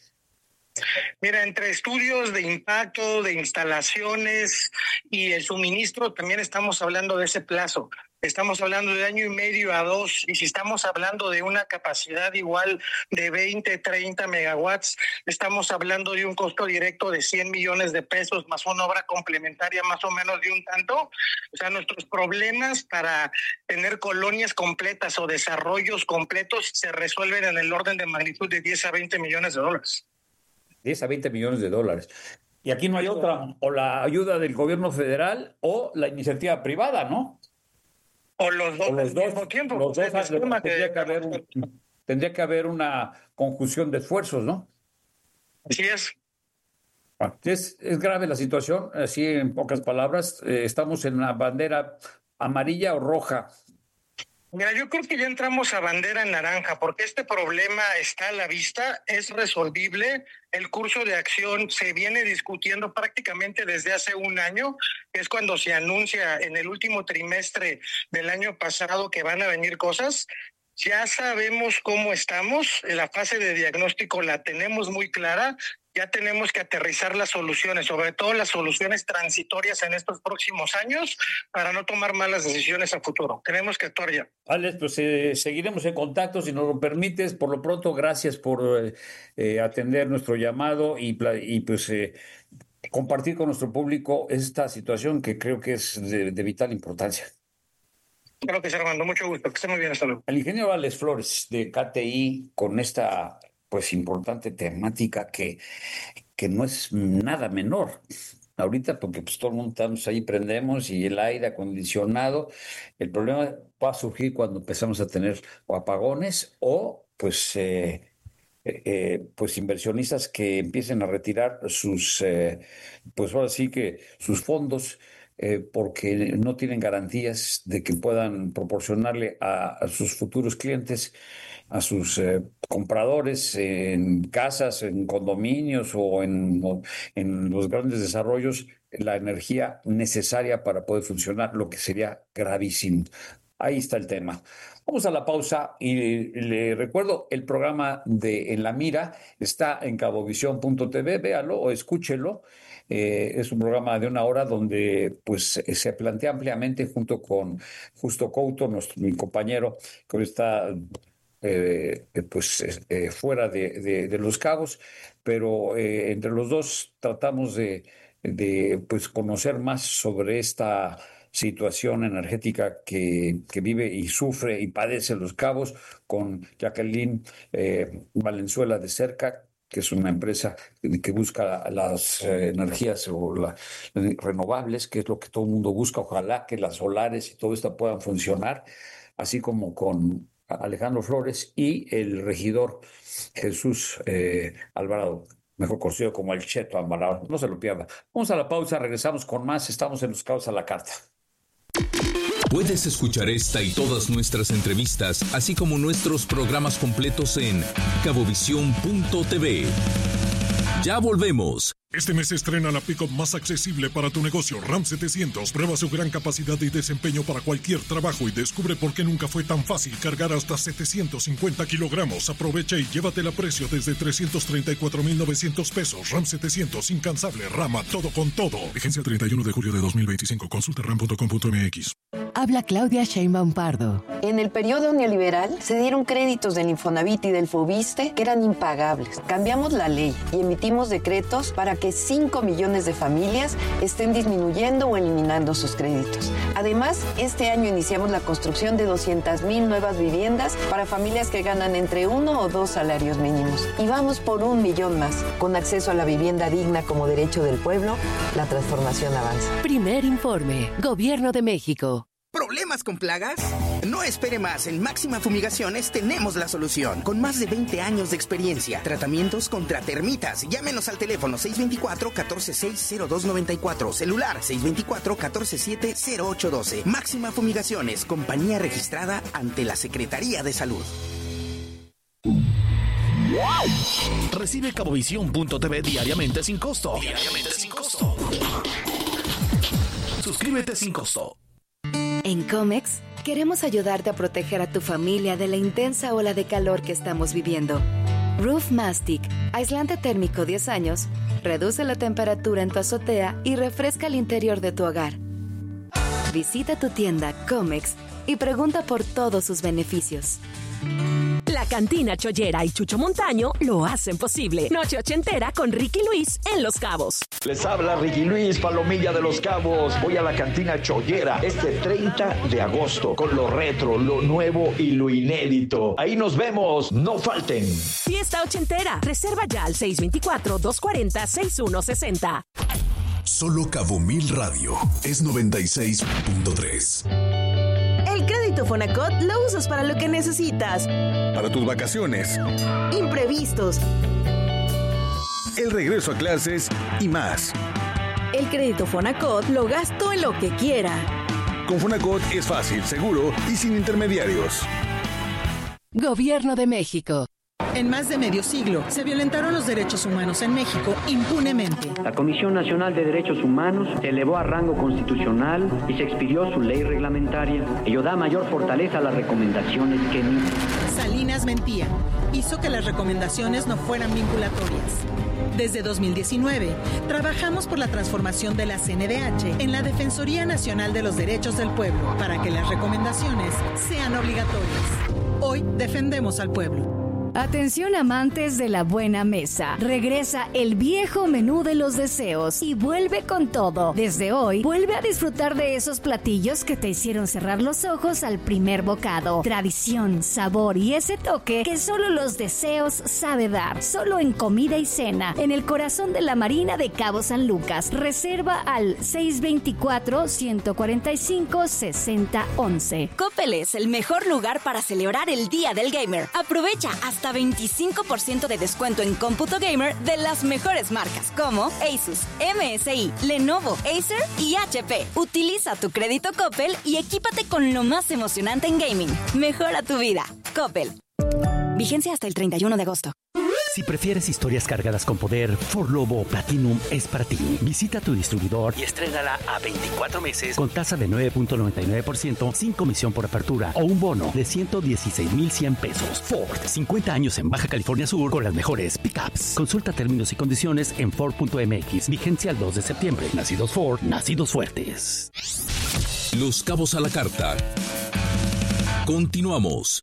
Mira, entre estudios de impacto, de instalaciones y el suministro, también estamos hablando de ese plazo. Estamos hablando de 1.5 años a 2, y si estamos hablando de una capacidad igual de 20-30 megawatts, estamos hablando de un costo directo de 100 millones de pesos, más una obra complementaria más o menos de un tanto. O sea, nuestros problemas para tener colonias completas o desarrollos completos se resuelven en el orden de magnitud de 10 a 20 millones de dólares. 10 a 20 millones de dólares. Y aquí no hay otra, o la ayuda del gobierno federal o la iniciativa privada, ¿no? O los dos al mismo tiempo. Los dos, tendría que haber una conjunción de esfuerzos, ¿no? Así es. Es grave la situación, así en pocas palabras. Estamos en una bandera amarilla o roja. Mira, yo creo que ya entramos a bandera naranja, porque este problema está a la vista, es resolvible. El curso de acción se viene discutiendo prácticamente desde hace un año, que es cuando se anuncia en el último trimestre del año pasado que van a venir cosas. Ya sabemos cómo estamos, la fase de diagnóstico la tenemos muy clara. Ya tenemos que aterrizar las soluciones, sobre todo las soluciones transitorias en estos próximos años, para no tomar malas decisiones a futuro. Tenemos que actuar ya. Alex, pues seguiremos en contacto si nos lo permites. Por lo pronto, gracias por atender nuestro llamado y pues compartir con nuestro público esta situación que creo que es de vital importancia. Claro que sí, Armando. Mucho gusto. Que esté muy bien. Hasta luego. El ingeniero Alex Flores, de KTI, con esta pues importante temática que no es nada menor ahorita, porque pues todo el mundo estamos ahí, prendemos y el aire acondicionado. El problema va a surgir cuando empezamos a tener o apagones o pues inversionistas que empiecen a retirar sus pues ahora sí que sus fondos, porque no tienen garantías de que puedan proporcionarle a sus futuros clientes, a sus compradores en casas, en condominios o en los grandes desarrollos, la energía necesaria para poder funcionar, lo que sería gravísimo. ahí está el tema. Vamos a la pausa y le recuerdo, el programa de En la Mira está en cabovisión.tv, véalo o escúchelo. Es un programa de 1 hora donde pues se plantea ampliamente junto con Justo Couto, mi compañero que hoy está fuera de Los Cabos, pero entre los dos tratamos de pues conocer más sobre esta situación energética que vive y sufre y padece Los Cabos, con Jacqueline Valenzuela de cerca, que es una empresa que busca las energías renovables, que es lo que todo el mundo busca. Ojalá que las solares y todo esto puedan funcionar, así como con Alejandro Flores y el regidor Jesús Alvarado, mejor conocido como el Cheto Alvarado. No se lo pierda. Vamos a la pausa, regresamos con más. Estamos en Los Cabos a la Carta. Puedes escuchar esta y todas nuestras entrevistas, así como nuestros programas completos en cabovisión.tv. Ya volvemos. Este mes se estrena la pick-up más accesible para tu negocio, Ram 700. Prueba su gran capacidad y desempeño para cualquier trabajo y descubre por qué nunca fue tan fácil cargar hasta 750 kilogramos. Aprovecha y llévatela a precio desde 334,900 pesos. Ram 700, incansable, Rama, todo con todo. Vigencia 31 de julio de 2025. Consulta ram.com.mx. Habla Claudia Sheinbaum Pardo. En el periodo neoliberal se dieron créditos del Infonavit y del Fobiste que eran impagables. Cambiamos la ley y emitimos decretos para que 5 millones de familias estén disminuyendo o eliminando sus créditos. Además, este año iniciamos la construcción de 200,000 nuevas viviendas para familias que ganan entre 1 o 2 salarios mínimos. Y vamos por 1 millón más. Con acceso a la vivienda digna como derecho del pueblo, la transformación avanza. Primer informe, Gobierno de México. ¿Problemas con plagas? No espere más. En Máxima Fumigaciones tenemos la solución. Con más de 20 años de experiencia. Tratamientos contra termitas. Llámenos al teléfono 624-146-0294. Celular 624-147-0812. Máxima Fumigaciones. Compañía registrada ante la Secretaría de Salud. Recibe cabovisión.tv diariamente sin costo. Suscríbete sin costo. En Comex, queremos ayudarte a proteger a tu familia de la intensa ola de calor que estamos viviendo. Roof Mastic, aislante térmico 10 años, reduce la temperatura en tu azotea y refresca el interior de tu hogar. Visita tu tienda Comex y pregunta por todos sus beneficios. La Cantina Chollera y Chucho Montaño lo hacen posible. Noche ochentera con Ricky Luis en Los Cabos. Les habla Ricky Luis, Palomilla de Los Cabos. Voy a la Cantina Chollera este 30 de agosto con lo retro, lo nuevo y lo inédito. Ahí nos vemos, no falten. Fiesta ochentera. Reserva ya al 624-240-6160. Solo Cabo Mil Radio es 96.3. El crédito Fonacot lo usas para lo que necesitas. Para tus vacaciones. Imprevistos. El regreso a clases y más. El crédito Fonacot lo gasto en lo que quiera. Con Fonacot es fácil, seguro y sin intermediarios. Gobierno de México. En más de medio siglo se violentaron los derechos humanos en México impunemente. La Comisión Nacional de Derechos Humanos se elevó a rango constitucional y se expidió su ley reglamentaria. Ello da mayor fortaleza a las recomendaciones que emite. Salinas mentía. Hizo que las recomendaciones no fueran vinculatorias. Desde 2019, trabajamos por la transformación de la CNDH en la Defensoría Nacional de los Derechos del Pueblo para que las recomendaciones sean obligatorias. Hoy defendemos al pueblo. Atención amantes de la buena mesa. Regresa el viejo menú de los deseos y vuelve con todo. Desde hoy, vuelve a disfrutar de esos platillos que te hicieron cerrar los ojos al primer bocado. Tradición, sabor y ese toque que solo los deseos sabe dar. Solo en Comida y Cena, en el corazón de la Marina de Cabo San Lucas. Reserva al 624-145-6011. Coppel es el mejor lugar para celebrar el Día del Gamer. Aprovecha hasta 25% de descuento en cómputo gamer de las mejores marcas como Asus, MSI, Lenovo, Acer y HP. Utiliza tu crédito Coppel y equípate con lo más emocionante en gaming. Mejora tu vida. Coppel. Vigencia hasta el 31 de agosto. Si prefieres historias cargadas con poder, Ford Lobo Platinum es para ti. Visita tu distribuidor y estrénala a 24 meses con tasa de 9.99% sin comisión por apertura o un bono de 116,100 pesos. Ford, 50 años en Baja California Sur con las mejores pickups. Consulta términos y condiciones en Ford.mx. Vigencia el 2 de septiembre. Nacidos Ford, nacidos fuertes. Los Cabos a la Carta. Continuamos.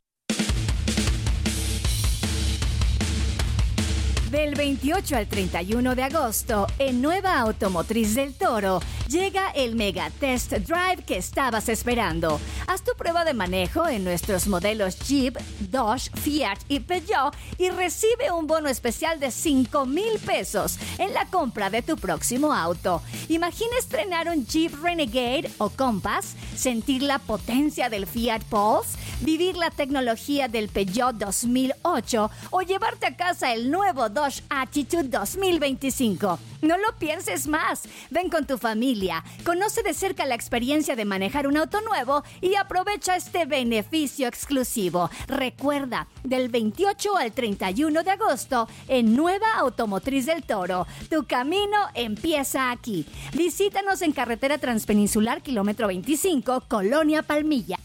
Del 28 al 31 de agosto, en Nueva Automotriz del Toro, llega el Mega Test Drive que estabas esperando. Haz tu prueba de manejo en nuestros modelos Jeep, Dodge, Fiat y Peugeot y recibe un bono especial de 5,000 pesos en la compra de tu próximo auto. Imagina estrenar un Jeep Renegade o Compass, sentir la potencia del Fiat Pulse, vivir la tecnología del Peugeot 2008 o llevarte a casa el nuevo Dodge Attitude 2025. No lo pienses más. Ven con tu familia, conoce de cerca la experiencia de manejar un auto nuevo y aprovecha este beneficio exclusivo. Recuerda, del 28 al 31 de agosto en Nueva Automotriz del Toro. Tu camino empieza aquí. Visítanos en Carretera Transpeninsular, kilómetro 25, Colonia Palmilla.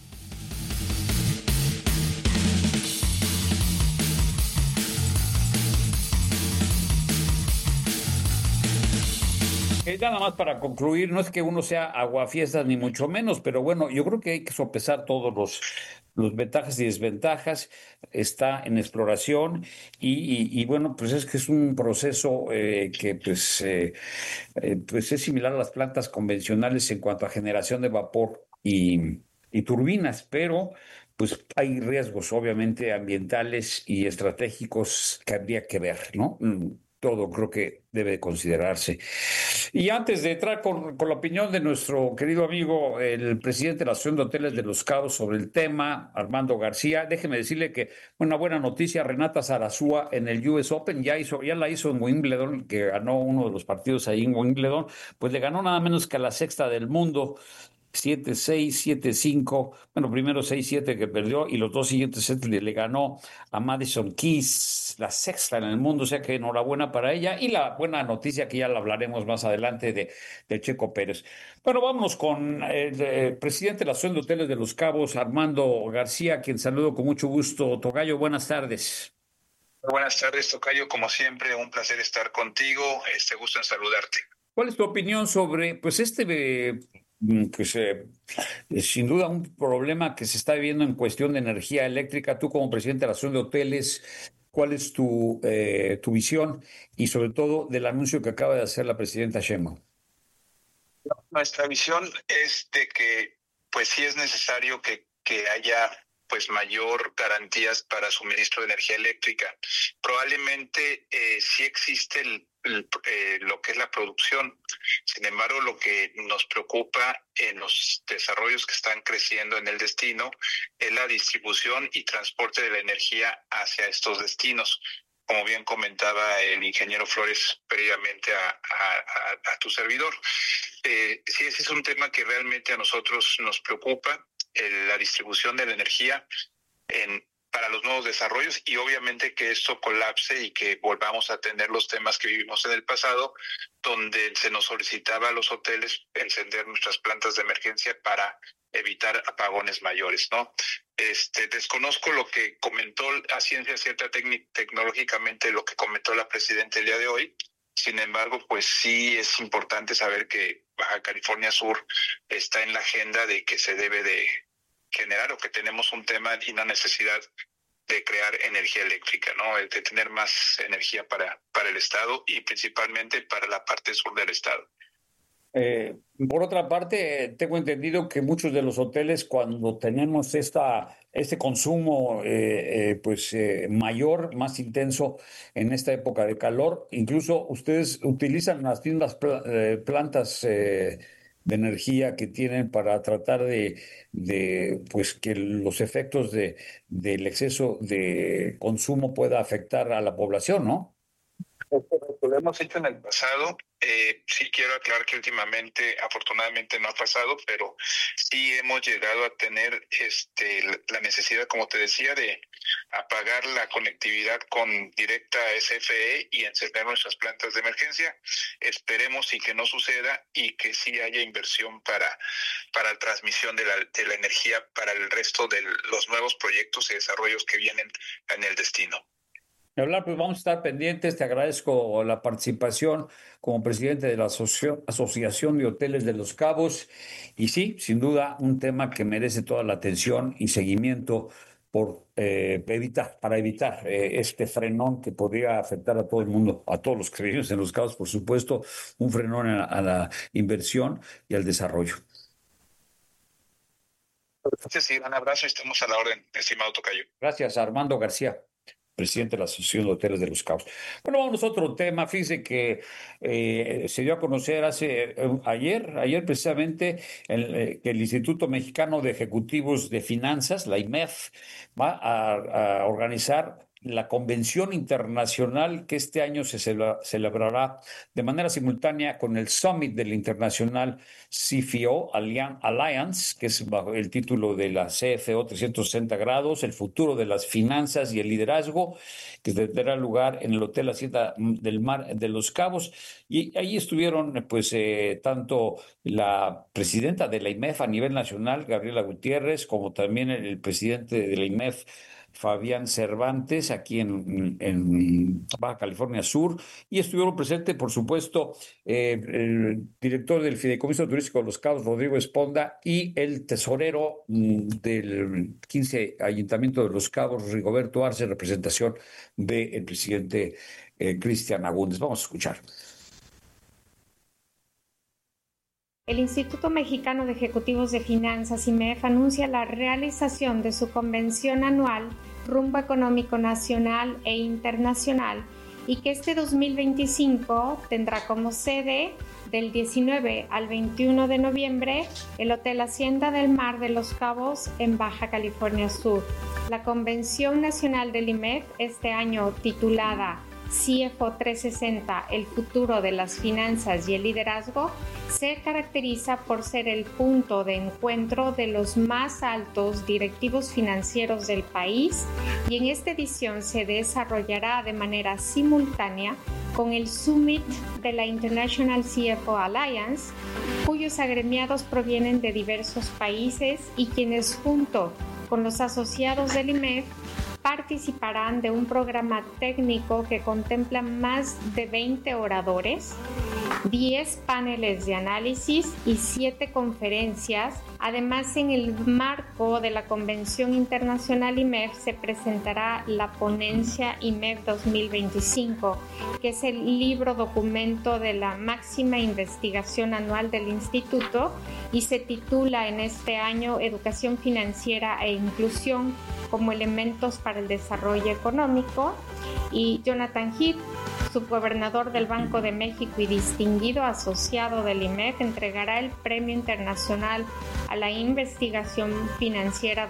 Nada más para concluir, no es que uno sea aguafiestas ni mucho menos, pero bueno, yo creo que hay que sopesar todos los ventajas y desventajas. Está en exploración y bueno, pues es que es un proceso que pues es similar a las plantas convencionales en cuanto a generación de vapor y turbinas, pero pues hay riesgos obviamente ambientales y estratégicos que habría que ver, ¿no? Todo creo que debe considerarse. Y antes de entrar con la opinión de nuestro querido amigo, el presidente de la Asociación de Hoteles de Los Cabos sobre el tema, Armando García, déjeme decirle que una buena noticia, Renata Zarazúa en el US Open ya la hizo en Wimbledon, que ganó uno de los partidos ahí en Wimbledon, pues le ganó nada menos que a la sexta del mundo, 7-6, 7-5, bueno, primero 6-7 que perdió y los dos siguientes sets le ganó a Madison Keys, la sexta en el mundo, o sea que enhorabuena para ella y la buena noticia que ya la hablaremos más adelante de Checo Pérez. Bueno, vámonos con el presidente de la Asociación de Hoteles de Los Cabos, Armando García, quien saludo con mucho gusto. Tocayo, buenas tardes. Buenas tardes, Tocayo, como siempre, un placer estar contigo, gusto en saludarte. ¿Cuál es tu opinión sobre pues sin duda un problema que se está viviendo en cuestión de energía eléctrica? Tú como presidente de la Asociación de Hoteles, ¿cuál es tu visión y sobre todo del anuncio que acaba de hacer la presidenta Sheinbaum? Nuestra visión es de que pues sí es necesario que haya pues mayor garantías para suministro de energía eléctrica. Probablemente sí existe lo que es la producción. Sin embargo, lo que nos preocupa en los desarrollos que están creciendo en el destino es la distribución y transporte de la energía hacia estos destinos. Como bien comentaba el ingeniero Flores previamente a tu servidor. Sí, ese es un tema que realmente a nosotros nos preocupa, la distribución de la energía para los nuevos desarrollos y obviamente que esto colapse y que volvamos a tener los temas que vivimos en el pasado, donde se nos solicitaba a los hoteles encender nuestras plantas de emergencia para evitar apagones mayores, ¿no? Desconozco lo que comentó a ciencia cierta tecnológicamente lo que comentó la presidenta el día de hoy. Sin embargo, pues sí es importante saber que Baja California Sur está en la agenda de que se debe de generar o que tenemos un tema y una necesidad de crear energía eléctrica, ¿no? De tener más energía para el Estado y principalmente para la parte sur del Estado. Por otra parte, tengo entendido que muchos de los hoteles, cuando tenemos este consumo mayor, más intenso en esta época de calor, incluso ustedes utilizan las mismas plantas de energía que tienen para tratar de que los efectos del exceso de consumo pueda afectar a la población, ¿no? Lo hemos hecho en el pasado. Sí quiero aclarar que últimamente, afortunadamente no ha pasado, pero sí hemos llegado a tener la necesidad, como te decía, de apagar la conectividad directa a SFE y encender nuestras plantas de emergencia. Esperemos y que no suceda y que sí haya inversión para la transmisión de la energía para el resto de los nuevos proyectos y desarrollos que vienen en el destino. Hablar, pues vamos a estar pendientes. Te agradezco la participación como presidente de la Asociación de Hoteles de Los Cabos. Y sí, sin duda, un tema que merece toda la atención y seguimiento para evitar este frenón que podría afectar a todo el mundo, a todos los que vivimos en Los Cabos, por supuesto, un frenón a la inversión y al desarrollo. Gracias y un abrazo. Estamos a la orden, estimado tocayo. Gracias, Armando García, presidente de la Asociación de Hoteles de Los Cabos. Bueno, vamos a otro tema. Fíjese que se dio a conocer ayer precisamente que el Instituto Mexicano de Ejecutivos de Finanzas, la IMEF, va a organizar la convención internacional que este año se celebrará de manera simultánea con el Summit del Internacional CFO Alliance, que es bajo el título de la CFO 360 grados, el futuro de las finanzas y el liderazgo, que tendrá lugar en el Hotel Hacienda del Mar de Los Cabos. Y ahí estuvieron tanto la presidenta de la IMEF a nivel nacional, Gabriela Gutiérrez, como también el presidente de la IMEF, Fabián Cervantes, aquí en Baja California Sur, y estuvieron presentes, por supuesto, el director del Fideicomiso Turístico de Los Cabos, Rodrigo Esponda, y el tesorero del 15 Ayuntamiento de Los Cabos, Rigoberto Arce, en representación del presidente Cristian Agúndez. Vamos a escuchar. El Instituto Mexicano de Ejecutivos de Finanzas, IMEF, anuncia la realización de su convención anual Rumbo Económico Nacional e Internacional y que este 2025 tendrá como sede del 19 al 21 de noviembre el Hotel Hacienda del Mar de Los Cabos en Baja California Sur. La Convención Nacional del IMEF, este año titulada CFO 360, el futuro de las finanzas y el liderazgo, se caracteriza por ser el punto de encuentro de los más altos directivos financieros del país y en esta edición se desarrollará de manera simultánea con el Summit de la International CFO Alliance, cuyos agremiados provienen de diversos países y quienes junto con los asociados del IMEF participarán de un programa técnico que contempla más de 20 oradores, 10 paneles de análisis y 7 conferencias. Además, en el marco de la Convención Internacional IMEF se presentará la ponencia IMEF 2025, que es el libro documento de la máxima investigación anual del Instituto y se titula en este año Educación Financiera e Inclusión como elementos para el desarrollo económico, y Jonathan Heath, subgobernador del Banco de México y distinguido asociado del IMEF, entregará el Premio Internacional a la Investigación Financiera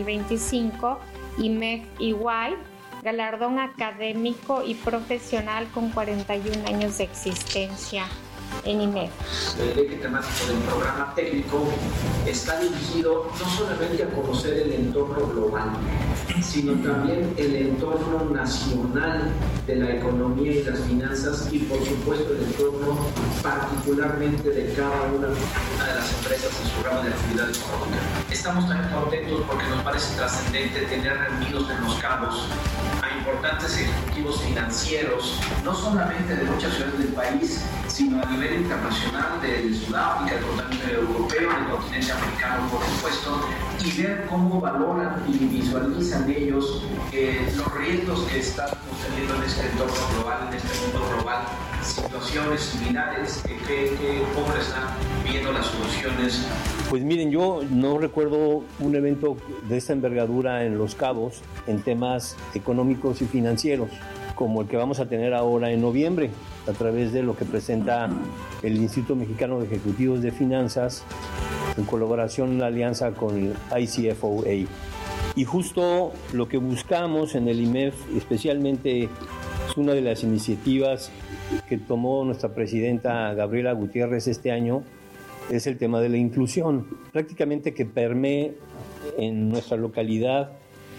2025 IMEF EY, galardón académico y profesional con 41 años de existencia en IMEF. El eje temático del programa técnico está dirigido no solamente a conocer el entorno global, sino también el entorno nacional de la economía y las finanzas y por supuesto el entorno particularmente de cada una de las empresas en su ramo de actividad económica. Estamos también contentos porque nos parece trascendente tener reunidos en Los Cabos a importantes ejecutivos financieros, no solamente de muchas ciudades del país, sino a nivel internacional, de Sudáfrica, del continente europeo, del continente africano, por supuesto, y ver cómo valoran y visualizan ellos los riesgos que estamos teniendo en este entorno global, en este mundo global, situaciones similares, cómo le están viendo las soluciones. Pues miren, yo no recuerdo un evento de esta envergadura en Los Cabos en temas económicos y financieros, como el que vamos a tener ahora en noviembre, a través de lo que presenta el Instituto Mexicano de Ejecutivos de Finanzas, en colaboración en la alianza con el ICFOA. Y justo lo que buscamos en el IMEF, especialmente es una de las iniciativas que tomó nuestra presidenta Gabriela Gutiérrez este año, es el tema de la inclusión, prácticamente que permee en nuestra localidad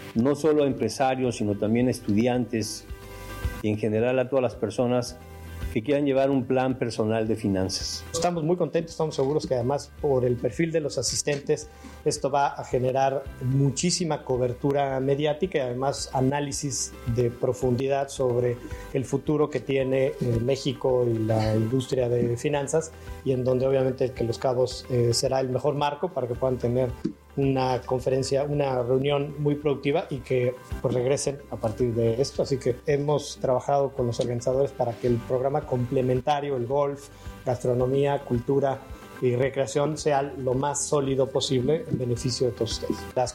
no solo a empresarios, sino también a estudiantes y en general a todas las personas que quieran llevar un plan personal de finanzas. Estamos muy contentos, estamos seguros que además por el perfil de los asistentes esto va a generar muchísima cobertura mediática y además análisis de profundidad sobre el futuro que tiene México y la industria de finanzas, y en donde obviamente que Los Cabos será el mejor marco para que puedan tener una conferencia, una reunión muy productiva y que pues regresen a partir de esto. Así que hemos trabajado con los organizadores para que el programa complementario, el golf, gastronomía, cultura y recreación sea lo más sólido posible en beneficio de todos ustedes. Las